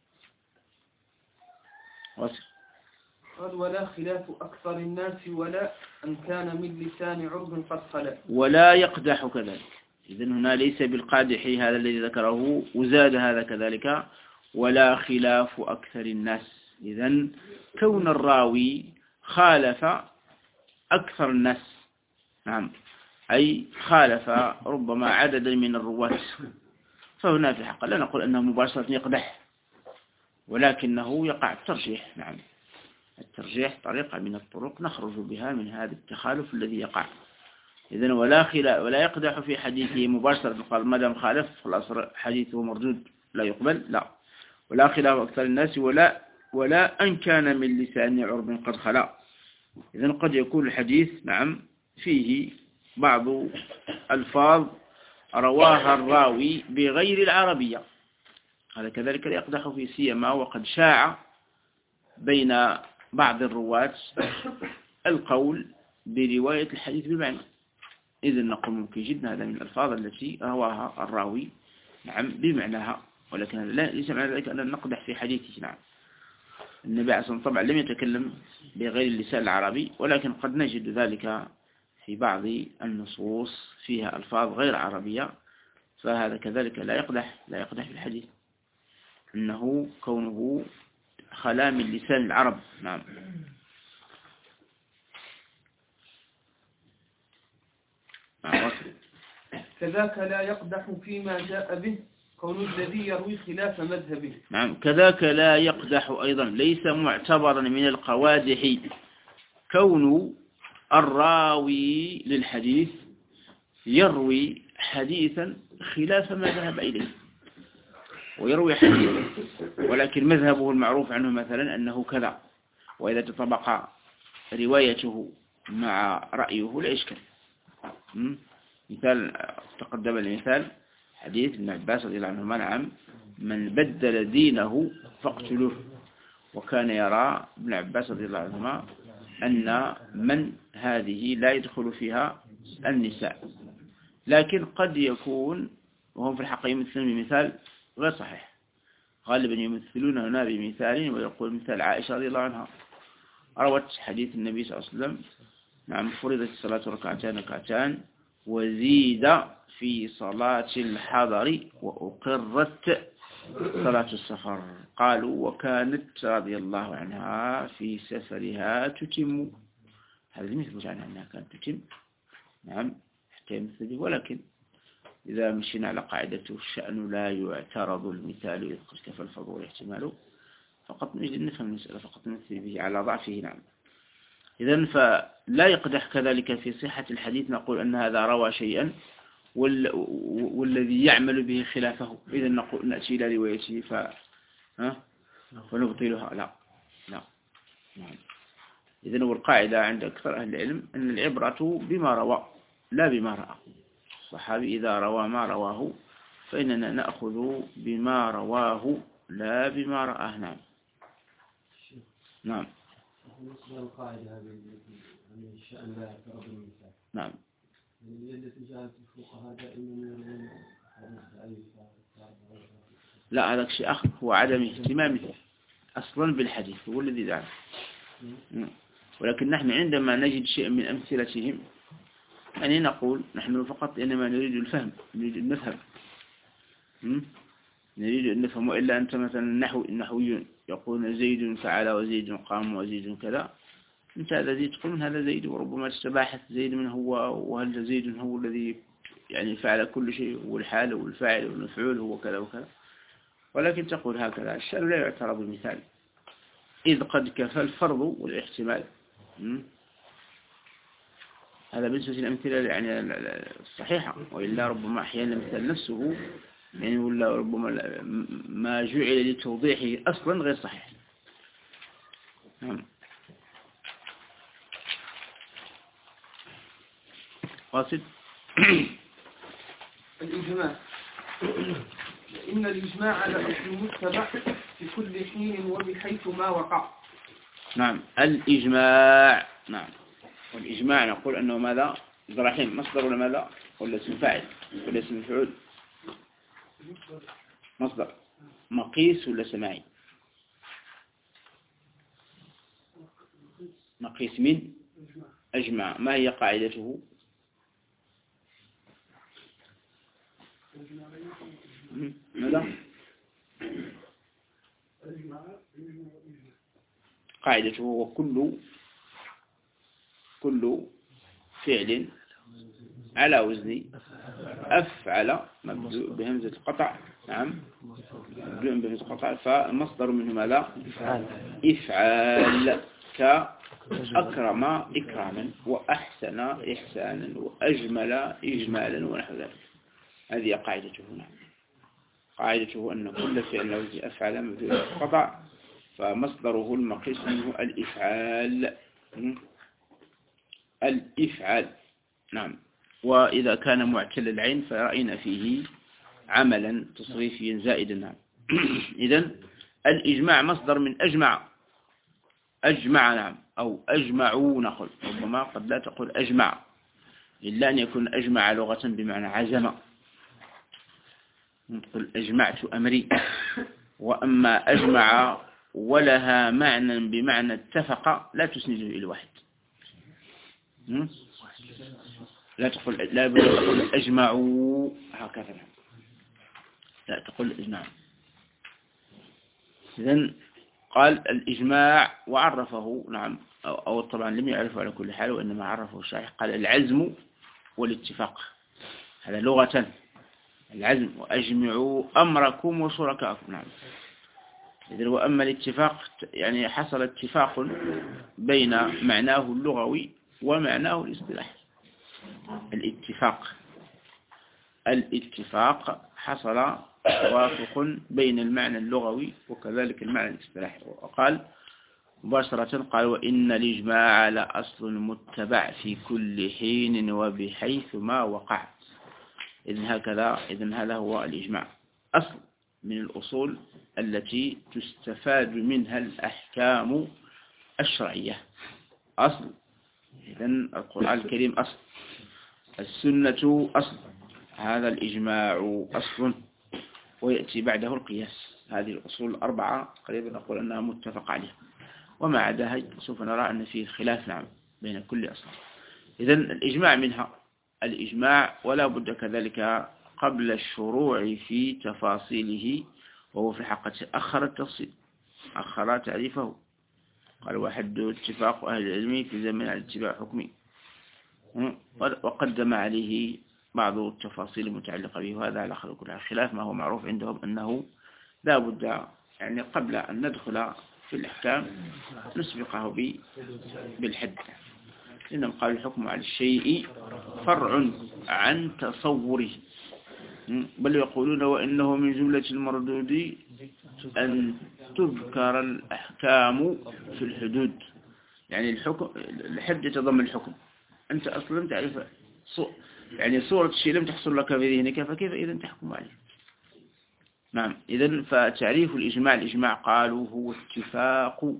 Speaker 2: واصل.
Speaker 1: قال ولا خلاف أكثر الناس ولا أن كان من لسان عرب قد خلا.
Speaker 2: ولا يقدح كذلك. إذن هنا ليس بالقادح هذا الذي ذكره، وزاد هذا كذلك ولا خلاف أكثر الناس. إذن كون الراوي خالف أكثر الناس، نعم أي خالف ربما عددا من الرواة، فهنا في حق لا نقول أنه مباشرة يقدح، ولكنه يقع الترجيح. نعم الترجيح طريقة من الطرق نخرج بها من هذا التخالف الذي يقع. إذن ولا يقدح في حديثه مباشرة، قال ما دام خالف خلاص حديثه مردود لا يقبل، لا. ولا خلاف أكثر الناس ولا أن كان من لسان عرب قد خلا. إذن قد يكون الحديث نعم فيه بعض ألفاظ رواها الراوي بغير العربية، هذا كذلك لا يقدح في سيما وقد شاع بين بعض الرواة القول برواية الحديث بالمعنى. إذن نقول ممكن جدا هذا من الألفاظ التي رواها الراوي نعم بمعناها، ولكن ليس معنى ذلك أن نقدح في حديثه. نعم النبي عليه الصلاة والسلام طبعا لم يتكلم بغير اللسان العربي، ولكن قد نجد ذلك في بعض النصوص فيها ألفاظ غير عربية، فهذا كذلك لا يقدح في الحديث، إنه كونه خلا من لسان العرب. نعم.
Speaker 1: كذاك لا يقدح فيما جاء به كون الذي يروي خلاف مذهبه.
Speaker 2: نعم كذاك لا يقدح أيضا ليس معتبرا من القوادح كون الراوي للحديث يروي حديثا خلاف ما ذهب إليه، ويروي حديثا ولكن مذهبه المعروف عنه مثلا أنه كذا، وإذا تطبق روايته مع رأيه لا إشكال. مثال تقدم المثال حديث ابن عباس رضي الله عنهما نعم من بدل دينه فاقتلوه، وكان يرى ابن عباس رضي الله عنهما أن من هذه لا يدخل فيها النساء، لكن قد يكون وهم في الحقيقة يمثلون بمثال غير صحيح، غالبا يمثلون هنا بمثال، ويقول مثال عائشة رضي الله عنها روت حديث النبي صلى الله عليه وسلم نعم فرضت الصلاة ركعتان وزيد في صلاة الحضر وأقرت صلاة السفر. قالوا وكانت رضي الله عنها في سفرها تتم، هذا لم يثبت عنها أنها كانت تتم نعم حتى يمثل به، ولكن إذا مشينا على قاعدة الشأن لا يعترض المثال إذ قد كفى الفضول احتماله، فقط نجد نفهم المسألة فقط نمثل به على ضعفه. نعم إذن فلا يقدح كذلك في صحة الحديث نقول أن هذا روى شيئا والذي يعمل به خلافه، إذن نقول نأتي إلى روايته فنبطلها. لا لا نعم. إذن والقاعدة عند أكثر أهل العلم أن العبرة بما روى لا بما رأى. الصحابي إذا روى ما رواه فإننا نأخذ بما رواه لا بما رآه. نعم نعم
Speaker 3: بالنسبة للقاعدة هذه الشأن لا يعترض المثال،
Speaker 2: نعم
Speaker 3: التي جاءت الفقهاء دائما يرون حديث ضعيف.
Speaker 2: لا هذا شيء آخر، هو عدم اهتمامه أصلا بالحديث هو الذي دعا. ولكن نحن عندما نجد شيء من أمثلتهم يعني نقول نحن فقط إنما نريد الفهم، نريد أن نفهم، نريد أن نفهم. وإلا أنت مثلا النحويون يقولون زيد فعل وزيد قام وزيد كذا، أنت هذا زيد تقول من هذا زيد، وربما تتباحث زيد من هو، وهل زيد هو الذي يعني فعل كل شيء والحال والفاعل والمفعول هو كذا وكذا، ولكن تقول هكذا الشأن لا يعترض المثال إذ قد كفى الفرض والاحتمال. هذا بالنسبة للأمثلة يعني الصحيحة، وإلا ربما أحيانا المثال نفسه يعني ولا ربما ما جعل لتوضيحه أصلا غير صحيح. قاصد
Speaker 1: الإجماع. إن الإجماع لأصل متبع في كل حين وبحيث ما وقع.
Speaker 2: نعم الإجماع. نعم والإجماع نقول أنه ماذا؟ إبراهيم مصدر ولا ماذا؟ ولا اسم فاعل ولا اسم مفعول؟ مصدر. مقيس ولا سماعي؟ مقيس من أجمع. ما هي قاعدته؟ ماذا؟ قاعدته هو كل فعل على وزن أفعل مبدوء بهمزة القطع. نعم مبدوء بهمزة القطع، فمصدر منه ماذا؟ إفعال. كأكرم إكراما وأحسن إحسانا وأجمل إجمالا ونحو ذلك. هذه قاعدته. نعم قاعدته أن كل فعل على وزن أفعل مبدوء بهمزة القطع فمصدره المقيس منه الإفعال. الإفعال. نعم. وإذا كان معتل العين فرأينا فيه عملا تصريفيا زائدا. نعم إذن الإجماع مصدر من أجمع. أجمع نعم أو أجمعوا نقول، ربما قد لا تقول أجمع إلا أن يكون أجمع لغة بمعنى عزم، نقول أجمعت أمري. وأما أجمع ولها معنى بمعنى اتفق لا تسنده إلى واحد، لا تقول لا تقول أجمعوا هكذا، لا تقول إجماع. إذن قال الإجماع وعرفه. نعم أو طبعا لم يعرفه على كل حال، وإنما عرفه الشارح قال العزم والاتفاق. هذا لغة العزم وأجمعوا أمركم وشركاءكم. نعم إذن وأما الاتفاق يعني حصل اتفاق بين معناه اللغوي ومعناه الاصطلاحي. الاتفاق حصل توافق بين المعنى اللغوي وكذلك المعنى الاصطلاحي. وقال مباشرة قال وإن الإجماع لأصل متبع في كل حين وبحيث ما وقع. إذن هذا هو الإجماع، أصل من الأصول التي تستفاد منها الأحكام الشرعية، أصل إذن القرآن الكريم أصل، السنة أصل، هذا الإجماع أصل، ويأتي بعده القياس. هذه الأصول الأربعة قريبا نقول أنها متفق عليها، وما عداها سوف نرى أن فيه خلاف نعم بين كل أصل. إذن الإجماع منها الإجماع، ولا بد كذلك قبل الشروع في تفاصيله، وهو في الحقيقة أخر التفصيل، أخر تعريفه. قال وحد اتفاق أهل العلم في زمن الاتباع حكمي، وقدم عليه بعض التفاصيل المتعلقة به، وهذا على خلاف ما هو معروف عندهم أنه لا بد يعني قبل أن ندخل في الأحكام نسبقه بالحد، إنهم قالوا الحكم على الشيء فرع عن تصوره، بل يقولون وإنه من جملة المردود أن تذكر الأحكام في الحدود، يعني الحد يتضمن الحكم، أنت أصلا تعرف يعني صورة الشيء لم تحصل لك في ذهنك، فكيف إذن تحكم عليه؟ نعم. إذن فتعريف الإجماع قالوا هو اتفاق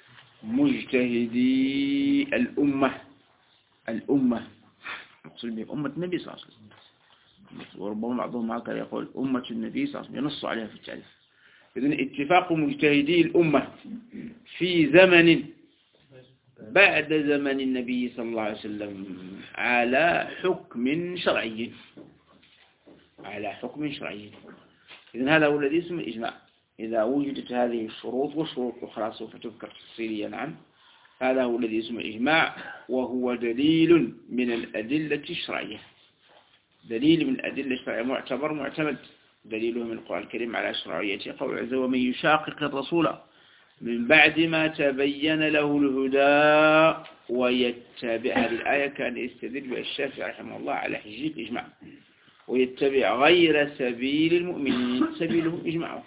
Speaker 2: مجتهدي الأمة مقصود به أمة النبي صلى الله عليه وسلم، وربما بعضهم هكذا يقول أمة النبي صلى الله عليه وسلم، ينص عليها في التعريف. إذن اتفاق مجتهدي الأمة في زمن بعد زمن النبي صلى الله عليه وسلم على حكم شرعي، إذن هذا هو الذي اسمه الإجماع. إذا وجدت هذه الشروط وشروط أخرى سوف تذكر تفصيليا نعم، هذا هو الذي اسمه الإجماع، وهو دليل من الأدلة الشرعية، دليل من الأدلة الشرعية معتبر معتمد، دليله من القرآن الكريم على شرعيته قول عز ومن يشاقق الرسول من بعد ما تبين له الهدى ويتبع، هذه الآية كان يستدل بها الشافعي رحمه الله على حجية الإجماع، ويتبع غير سبيل المؤمنين سبيلهم إجماعهم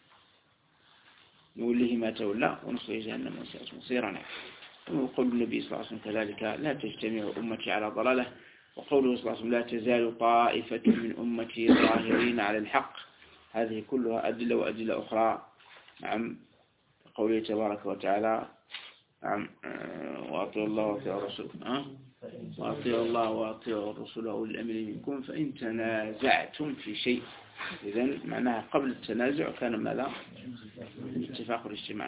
Speaker 2: نوله ما تولى ونصلي جهنم وساءت مصيرنا. وقول النبي صلى الله عليه وسلم كذلك لا تجتمع أمتي على ضلالة، وقوله صلى الله عليه وسلم لا تزال طائفة من أمتي ظاهرين على الحق، هذه كلها أدلة وأدلة أخرى نعم. قوله تبارك وتعالى نعم وأطيعوا الله وأطيعوا الرسول وأطيعوا الله وأطيعوا الرسول أولي الأمر منكم فإن تنازعتم في شيء، إذن معناها قبل التنازع كان ماذا؟ الاتفاق والاجتماع.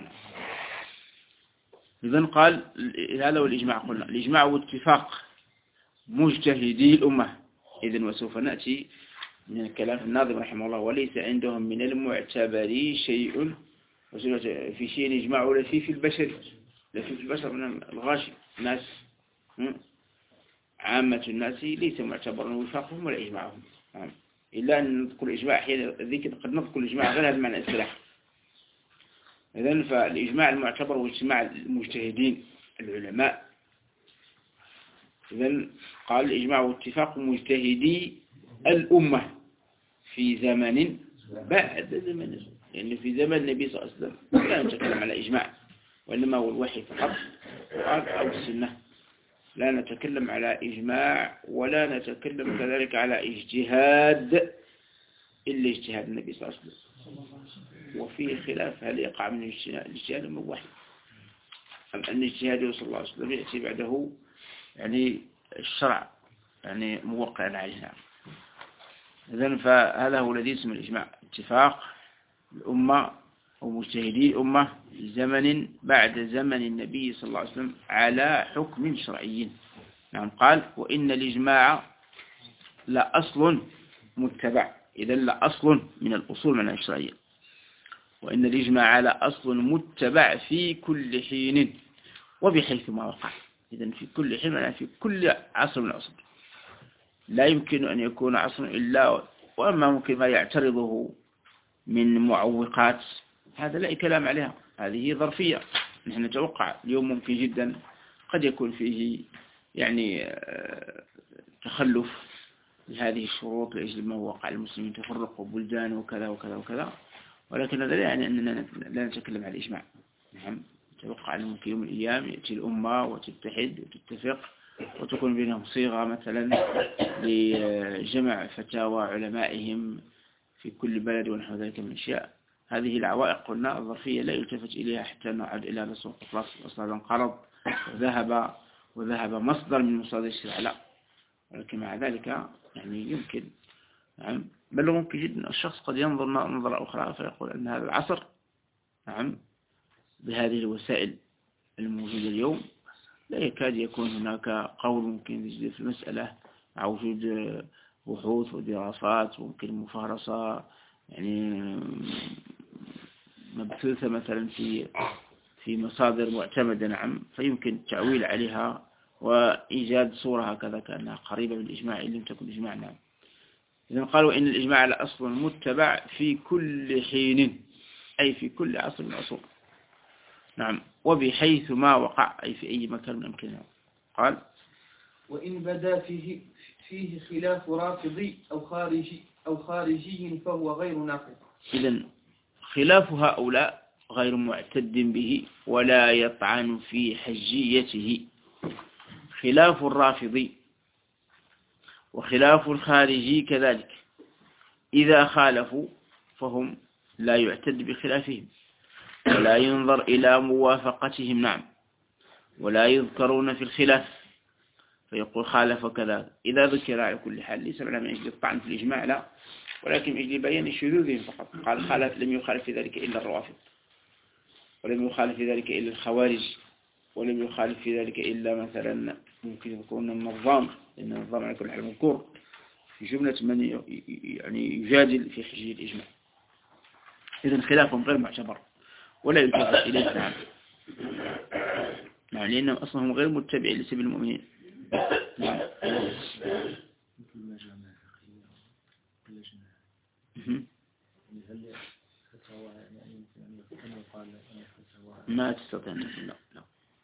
Speaker 2: إذن قال هذا هو الإجماع، قلنا الإجماع واتفاق مجتهدي الأمة. إذن وسوف نأتي من الكلام الناظم رحمه الله وليس عندهم من المعتبر شيء في شيء يجمع ولا في البشر، لا في البشر من الغاشي الناس عامة الناس ليس معتبرا وفاقهم ولا إجماعهم، إلا أن نذكر الإجماع أحيانا ذيك قد نذكر الإجماع غير هذا المعنى الصلاح. إذن فالإجماع المعتبر هو اجتماع المجتهدين العلماء. إذن قال الإجماع واتفاق مجتهدي الأمة في زمن بعد زمن، لأن في زمن النبي صلى الله عليه وسلم لا نتكلم على إجماع، وإنما هو الوحي فقط أو السنة، لا نتكلم على إجماع ولا نتكلم كذلك على اجتهاد إلا اجتهاد النبي صلى الله عليه وسلم. وفيه خلاف هل يقع من الاجتهاد من الوحي أم أن اجتهاده صلى الله عليه وسلم يأتي بعده يعني الشرع يعني موقع علينا. إذن فهذا هو الذي اسمه الإجماع، اتفاق الأمة ومجتهدي الأمة في زمن بعد زمن النبي صلى الله عليه وسلم على حكم شرعي. نعم. قال وإن الإجماع لا أصل متبع، إذن لا أصل من الأصول من الشرعية، وإن الإجماع لا أصل متبع في كل حين وبحيث ما وقع. إذن في كل حين في كل عصر من العصر، لا يمكن أن يكون عصر إلا وأما ممكن ما يعترضه من معوقات هذا لا كلام عليها، هذه ظرفية. نحن نتوقع اليوم ممكن جدا قد يكون فيه يعني تخلف لهذه الشروط لأجل ما وقع المسلمين تفرق وبلدان وكذا وكذا وكذا، ولكن هذا لا يعني أننا لا نتكلم عن الإجماع. نعم. نتوقع أن ممكن يوم من الأيام يأتي الأمة وتتحد وتتفق وتكون بينهم صيغة مثلا لجمع فتاوى علمائهم في كل بلد ونحو ذلك من أشياء. هذه العوائق قلنا الظرفية لا يلتفت إليها حتى نعد إلى رسول القصاص أصلا انقرض وذهب وذهب مصدر من مصادر الشرع لا، ولكن مع ذلك يعني يمكن نعم، بل ممكن جدا الشخص قد ينظر نظرة أخرى فيقول أن هذا العصر نعم بهذه الوسائل الموجودة اليوم لا يكاد يكون هناك قول ممكن يجد في المسألة مع وجود بحوث ودراسات وممكن مفارسة يعني مبثوثة مثلا في مصادر معتمدة نعم، فيمكن التعويل عليها وإيجاد صورة هكذا كأنها قريبة من الإجماع إن لم تكن إجماع نعم. إذن قالوا إن الإجماع على أصل متبع في كل حين أي في كل عصر من العصور نعم، وبحيث ما وقع أي في أي مكان من أمكنه. قال
Speaker 1: وإن بدا فيه خلاف رافضي أو خارجي فهو غير ناقض.
Speaker 2: إذن خلاف هؤلاء غير معتد به ولا يطعن في حجيته. خلاف الرافضي وخلاف الخارجي كذلك إذا خالفوا فهم لا يعتد بخلافهم ولا ينظر إلى موافقتهم نعم، ولا يذكرون في الخلاف فيقول خالف كذا. إذا ذكر على كل حال ليس معنى من أجل الطعن في الإجماع لا، ولكن من أجل بيان شذوذهم فقط. قال خالف لم يخالف في ذلك إلا الروافض، ولم يخالف في ذلك إلا الخوارج، ولم يخالف في ذلك إلا مثلا ممكن يكون النظام، لأن النظام على كل حال مذكور في جملة من يعني يجادل في حجية الإجماع. إذن خلافهم غير معتبر ولا يلتفت إليه نعم، لأنهم أصلا غير متبعين لسبيل المؤمنين نعم. ما تستطيع أن تقول لا،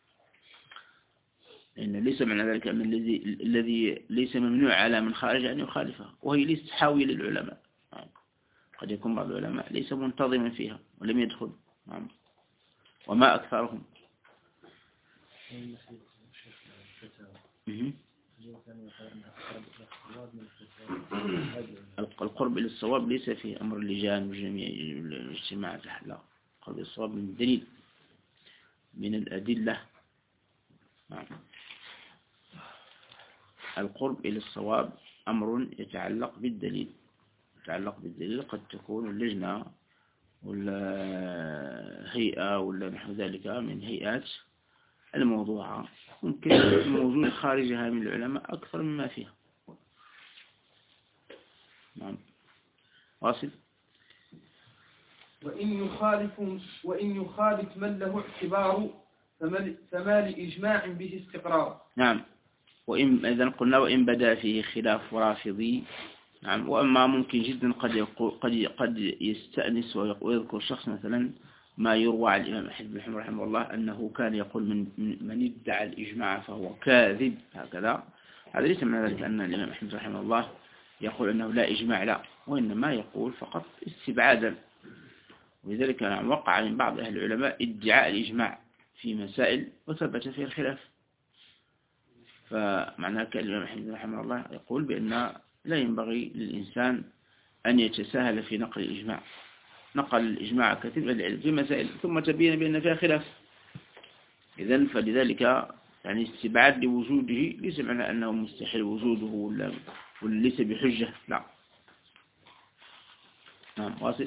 Speaker 2: لأن ليس معنى ذلك أن الذي ليس ممنوع على من خارج أن يخالفه، وهي ليست حاوية للعلماء. قد يكون بعض العلماء ليس منتظما فيها ولم يدخل نعم، وما أكثرهم. القرب إلى الصواب ليس فيه أمر اللجان وجميع الاجتماع لا، القرب إلى الصواب من الدليل من الأدلة نعم. القرب إلى الصواب أمر يتعلق بالدليل، قد تكون اللجنة ولا هيئة ولا نحو ذلك من هيئات الموضوعة ممكن موجود خارجها من العلماء أكثر مما فيها نعم. واصل.
Speaker 1: وإن يخالف من له اعتبار فما لإجماع به استقرار
Speaker 2: نعم. إذن قلنا وإن بدا فيه خلاف رافضي نعم، وأما ممكن جدا قد يستأنس ويذكر شخص مثلا ما يروى عن الإمام أحمد بن حنبل رحمه الله أنه كان يقول من ادعى الإجماع فهو كاذب هكذا. هذا ليس من ذلك أن الإمام أحمد رحمه الله يقول أنه لا إجماع لا، وإنما يقول فقط استبعادا. ولذلك وقع من بعض أهل العلماء ادعاء الإجماع في مسائل وثبت فيه الخلاف، فمعناه كالإمام أحمد رحمه الله يقول بأن لا ينبغي للإنسان أن يتساهل في نقل الإجماع. نقل الإجماع كثير من العلم في مسائل ثم تبين بأن فيها خلاف. إذن فلذلك يعني استبعاد لوجوده ليس معنى أنه مستحيل وجوده ولا ليس بحجة لا نعم. واصل.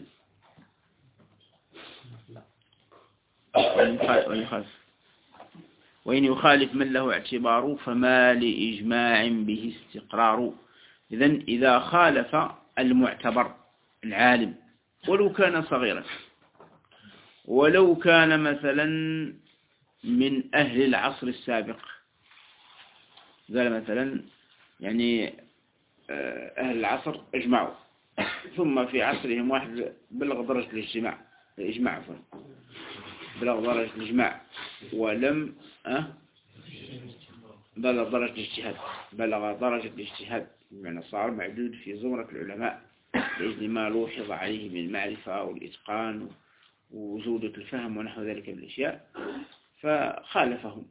Speaker 2: وإن يخالف من له اعتبار فما لإجماع به استقرار. إذن إذا خالف المعتبر العالم ولو كان صغيرا، ولو كان مثلا من أهل العصر السابق، قال مثلا يعني أهل العصر اجمعوا ثم في عصرهم واحد بلغ درجة الإجماع بلغ درجة الإجماع ولم بلغ درجة الاجتهاد بمعنى صار معدود في زمرة العلماء لأجل ما لوحظ عليه من المعرفة والإتقان وجودة الفهم ونحو ذلك من الأشياء، فخالفهم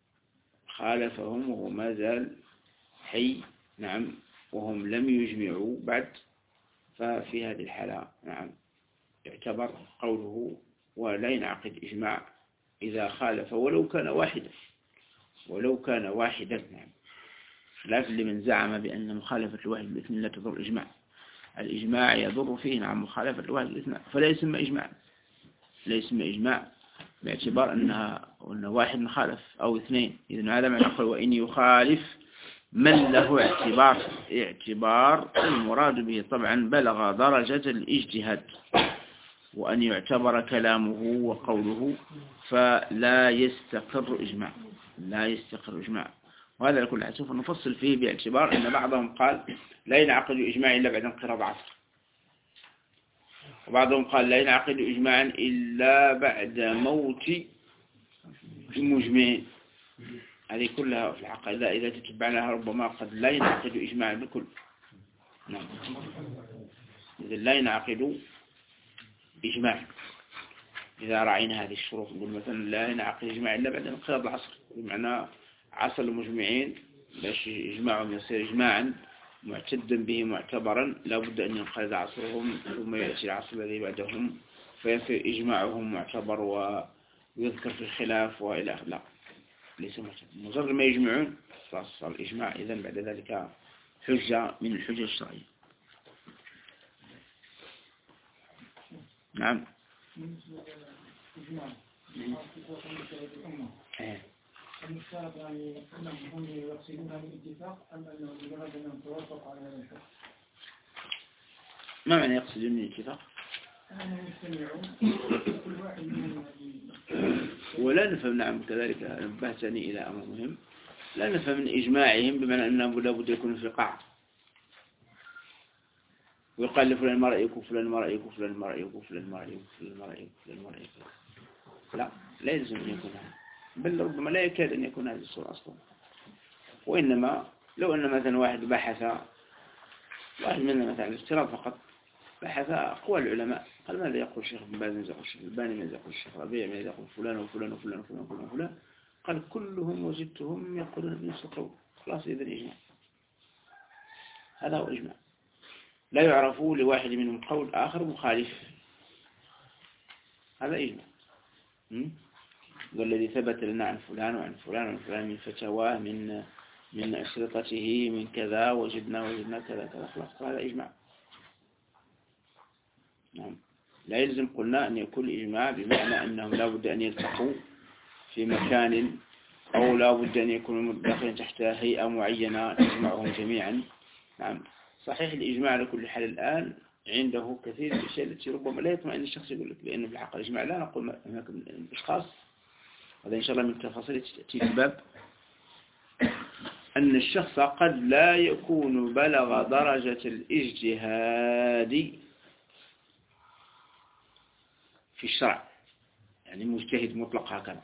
Speaker 2: وهو ما زال حي نعم، وهم لم يجمعوا بعد. ففي هذه الحالة نعم يعتبر قوله ولا ينعقد إجماع إذا خالف ولو كان واحدا ولو كان واحدا. نعم. خلاف لمن زعم بأن مخالفة الواحد بالاثنين لا تضر إجماع. الإجماع يضر فيه نعم مخالفة الواحد بالاثنين، فلا يسمى إجماع، لا يسمى إجماع باعتبار أن واحد مخالف أو اثنين. إذن هذا ما نقول وإن يخالف من له اعتبار المراد به طبعا بلغ درجة الاجتهاد وأن يعتبر كلامه وقوله، فلا يستقر إجماع، لا يستقر إجماع. وهذا لكل حال سوف نفصل فيه باعتبار أن بعضهم قال لا ينعقد إجماع إلا بعد انقراض عصر، وبعضهم قال لا ينعقد إجماعا إلا بعد موت المجمعين. هذه كلها في الحقيقة إذا تتبعناها ربما قد لا ينعقد إجماعا بكل. نعم. إذا لا ينعقد إجماع إذا رأينا هذه الشروط، نقول مثلا لا ينعقد إجماع إلا بعد انقراض العصر، بمعنى عصر المجمعين باش إجماعهم يصير إجماعا معتدا به معتبرا لا بد أن ينقرض عصرهم ثم يأتي العصر الذي بعدهم فيصير إجماعهم معتبر ويذكر في الخلاف وإلى آخره. لا، ليس مجرد ما يجمعون صار الإجماع إذن بعد ذلك حجة من الحجج الشرعية. نعم.
Speaker 5: المشترك يعني أنهم هم يقصدون الاتفاق أم أنه مجرد أنهم توافقوا على هذا الحكم؟
Speaker 2: ما معنى يقصدون الاتفاق؟
Speaker 5: أنهم يجتمعون كل واحد منهم.
Speaker 2: ولا نفهم. نعم كذلك نبهتني إلى أمر مهم. لا نفهم من إجماعهم بمعنى أنهم لا بد يكون في قاعة ويقال لفلان ما رأيك وفلان ما رأيك وفلان ما رأيك وفلان ما رأيك وفلان ما رأيك وفلان ما رأيك. لا يلزم أن يكون هذا، بل ربما لا يكاد أن يكون هذه الصورة أصلا. وإنما لو أن مثلا واحد منا مثلا الافتراض فقط بحث أقوال العلماء، قال ماذا يقول الشيخ ابن باز، ماذا يقول الشيخ الباني، ماذا يقول الشيخ ربيع، ماذا يقول فلان وفلان وفلان وفلان وفلان وفلان، قال كلهم وجدتهم يقولون بنفس القول، خلاص إذن إجماع. هذا هو إجماع. لا يعرف لواحد منهم قول آخر مخالف، هذا إجماع. والذي ثبت لنا عن فلان وعن فلان وعن فلان من فتواه من أشرطته من كذا وجدنا كذا كذا، خلاص هذا إجماع. نعم. لا يلزم قلنا أن يكون إجماع بمعنى أنهم لا بد أن يلتقوا في مكان أو لا بد أن يكونوا داخلين تحت هيئة معينة تجمعهم جميعا. نعم. صحيح الإجماع على كل حال الآن عنده كثير من الأشياء التي ربما لا يطمئن الشخص يقول لك، لأن في الحقيقة الإجماع لا نقول هناك من الأشخاص، هذا إن شاء الله من التفاصيل تأتي الباب، أن الشخص قد لا يكون بلغ درجة الاجتهاد في الشرع، يعني مجتهد مطلق هكذا،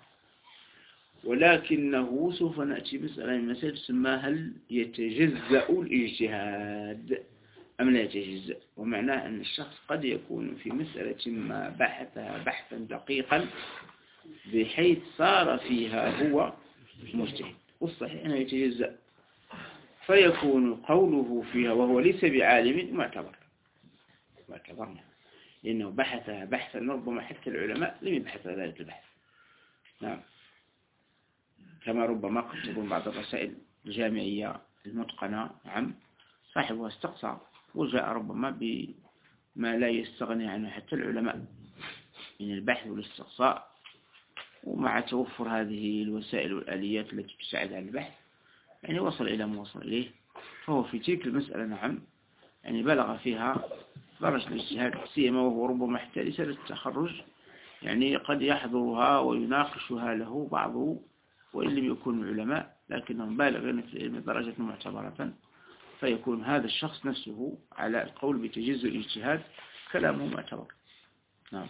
Speaker 2: ولكنه سوف نأتي مسألة من مسائل تسمى هل يتجزأ الاجتهاد أم لا يتجزأ. ومعناه أن الشخص قد يكون في مسألة ما بحثها بحثا دقيقا بحيث صار فيها هو مجتهد، والصحيح أنه يتجزأ، فيكون قوله فيها وهو ليس بعالم معتبرنا، لأنه بحثها بحثا ربما حتى العلماء لم يبحثوا ذلك البحث. نعم. كما ربما قد تكون بعض الرسائل الجامعية المتقنة نعم صاحبها استقصى وجاء ربما بما لا يستغني عنه حتى العلماء من البحث والاستقصاء، ومع توفر هذه الوسائل والآليات التي تساعد على البحث يعني وصل إلى ما وصل إليه، فهو في تلك المسألة نعم يعني بلغ فيها درجة الاجتهاد، سيما وهو ربما حتى رسالة التخرج يعني قد يحضرها ويناقشها له بعض وإن لم يكونوا علماء لكنهم بالغين في العلم درجة معتبرة، فيكون هذا الشخص نفسه على القول بتجزء الاجتهاد كلامه معتبر. نعم.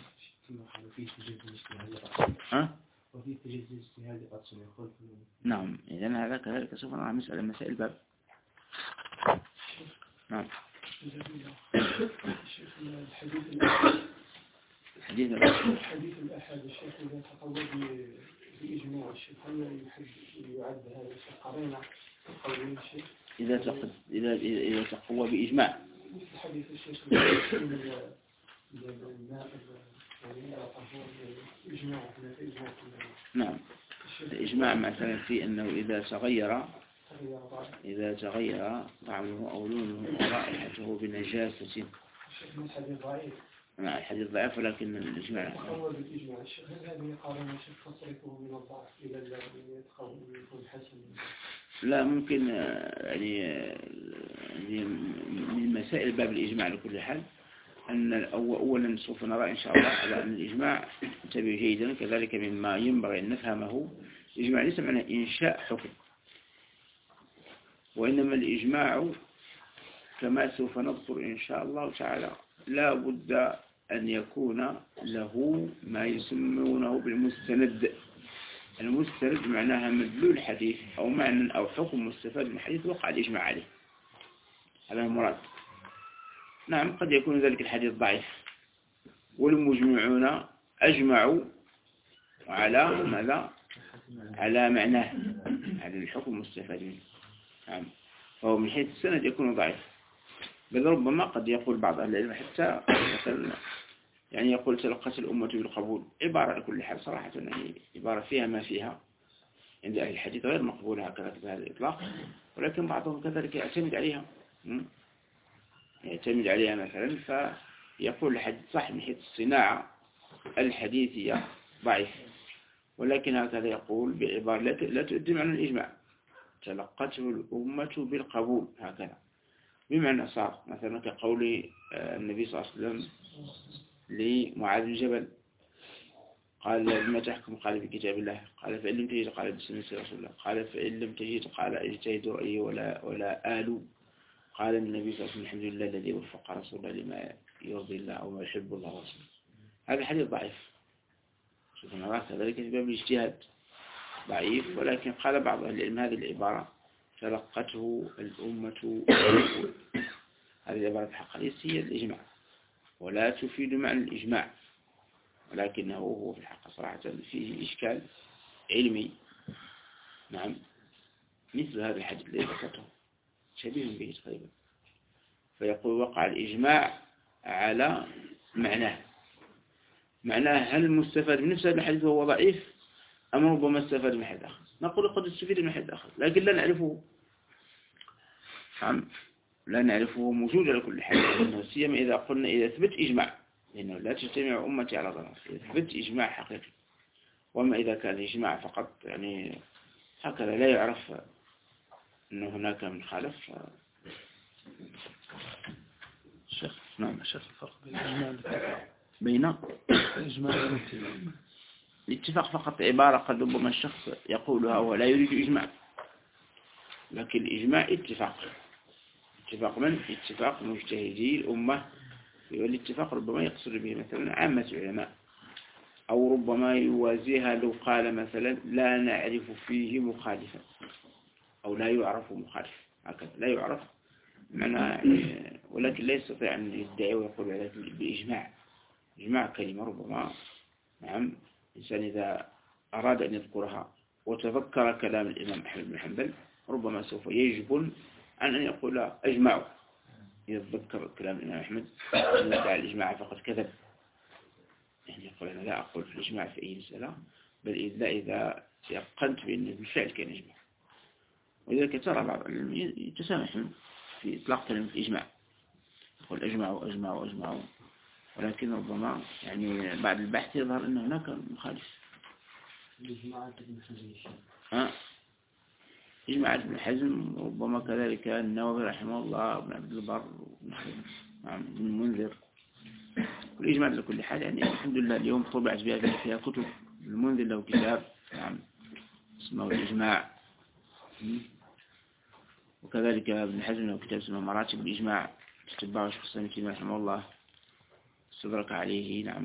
Speaker 3: وفي تجزء الاجتهاد أصل يخالف.
Speaker 2: نعم. إذن هذا كذلك سوف نرى مسائل الباب. نعم.
Speaker 5: الحديث الأحد الشيخ إذا تقوى بإجماع الشيخ هل يعد هذا قرينة قولي الشيخ؟
Speaker 2: إذا تقوى بإجماع
Speaker 5: حديث الشيخ الماء إجماع.
Speaker 2: نعم. الإجماع مثلا في أنه إذا تغير طعمه أو لونه أو رائحته بنجاسة. نعم الحديث ضعيف ولكن الإجماع
Speaker 5: الشيخ هذه قالوا الشيخ تصرفه من الضعف إلى يكون حسن.
Speaker 2: لا ممكن يعني من مسائل باب الإجماع لكل حال أن أولا سوف نرى إن شاء الله على أن الإجماع انتبه جيدا كذلك مما ينبغي أن نفهمه. الإجماع ليس معنى إنشاء حكم، وإنما الإجماع كما سوف نذكر إن شاء الله تعالى لا بد أن يكون له ما يسمونه بالمستند. المستند معناها مدلول الحديث أو معنى أو حكم مستفاد من الحديث وقع الإجماع عليه، هذا المراد. نعم قد يكون ذلك الحديث ضعيف والمجمعون أجمعوا على ماذا؟ على معناه، على الحكم المستفاد منه. نعم فهو من حيث السند يكون ضعيف، بل ربما قد يقول بعض أهل العلم حتى مثلا يعني يقول تلقت الأمة بالقبول، عبارة لكل حال صراحة يعني عبارة فيها ما فيها عند أهل الحديث غير مقبولة هكذا بهذا الإطلاق، ولكن بعضهم كذلك يعتمد عليها مثلا فيقول الحديث صح من حيث الصناعة الحديثية ضعيف، ولكن هكذا يقول بعبارة لا تؤدي معنى الإجماع، تلقته الأمة بالقبول هكذا، بمعنى صار مثلا كقول النبي صلى الله عليه وسلم لمعاذ بن جبل قال لما تحكم؟ قال بكتاب الله. قال فإن لم تجد قال بسنة رسول الله. قال فإن لم تجد قال اجتهد رأيي ولا آل. قال النبي صلى الله عليه وسلم الحمد لله الذي وفق رسول الله لما يرضي الله أو ما يحب الله ورسوله. هذا الحديث ضعيف، شوف نرى كذلك في باب الاجتهاد ضعيف، ولكن قال بعض أهل العلم هذه العبارة تلقته الأمة. هذه العبارة الحقيقية هي الإجماع ولا تفيد معنى الإجماع، ولكنه هو في الحق صراحة فيه إشكال علمي. نعم مثل هذا الحديث الذي ذكرته شبيه به تقريبا، فيقول وقع الإجماع على معناه هل المستفاد من نفس هذا الحديث وهو ضعيف أم ربما استفاد من حد آخر؟ نقول قد استفيد من حد آخر لكن لا نعرفه. نعم لا نعرفه موجود على كل حال، سيما إذا قلنا إذا ثبت إجماع، لأنه لا تجتمع أمتي على ضلال، إذا ثبت إجماع حقيقي. وما إذا كان إجماع فقط يعني هكذا لا يعرف أن هناك من خالف.
Speaker 3: الشيخ نعم الشيخ الفرق بين الإجماع
Speaker 2: بين
Speaker 3: الإجماع والاتفاق.
Speaker 2: الاتفاق فقط عبارة قد ربما الشخص يقولها ولا يريد إجماع، لكن الإجماع اتفاق من؟ اتفاق مجتهدي الأمة، والاتفاق ربما يقصد به مثلا عامة العلماء، أو ربما يوازيها لو قال مثلا لا نعرف فيه مخالفا أو لا يعرف مخالف، هكذا لا يعرف معنى، ولكن لا يستطيع أن يدعي ويقول ذلك بإجماع. إجماع كلمة ربما نعم الإنسان إذا أراد أن يذكرها وتذكر كلام الإمام أحمد بن حنبل ربما سوف يجب عن أن يقول أجمعوا. يتذكر كلام الإمام أحمد أن يدعي الإجماع فقد كذب، يعني يقول أنا لا أقول في الإجماع في أي مسألة، بل إذا يقنت بأن بالفعل كان إجماع. ولذلك ترى بعض يتسامحون في إطلاق كلمة الإجماع، يقول أجمعوا، ولكن ربما يعني بعد البحث يظهر أن هناك مخالف. إجماع ابن حزم ربما كذلك النووي رحمه الله ابن عبد البر ابن المنذر، والإجماع لكل حال يعني الحمد لله اليوم طبعت بها فيها كتب. المنذر له كتاب نعم اسمه الإجماع، وكذلك ابن حزم له كتاب اسمه مراتب الإجماع تتبعه شيخ الإسلام ابن تيمية رحمه الله استدرك عليه. نعم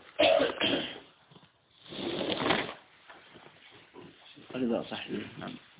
Speaker 2: هذا صح. نعم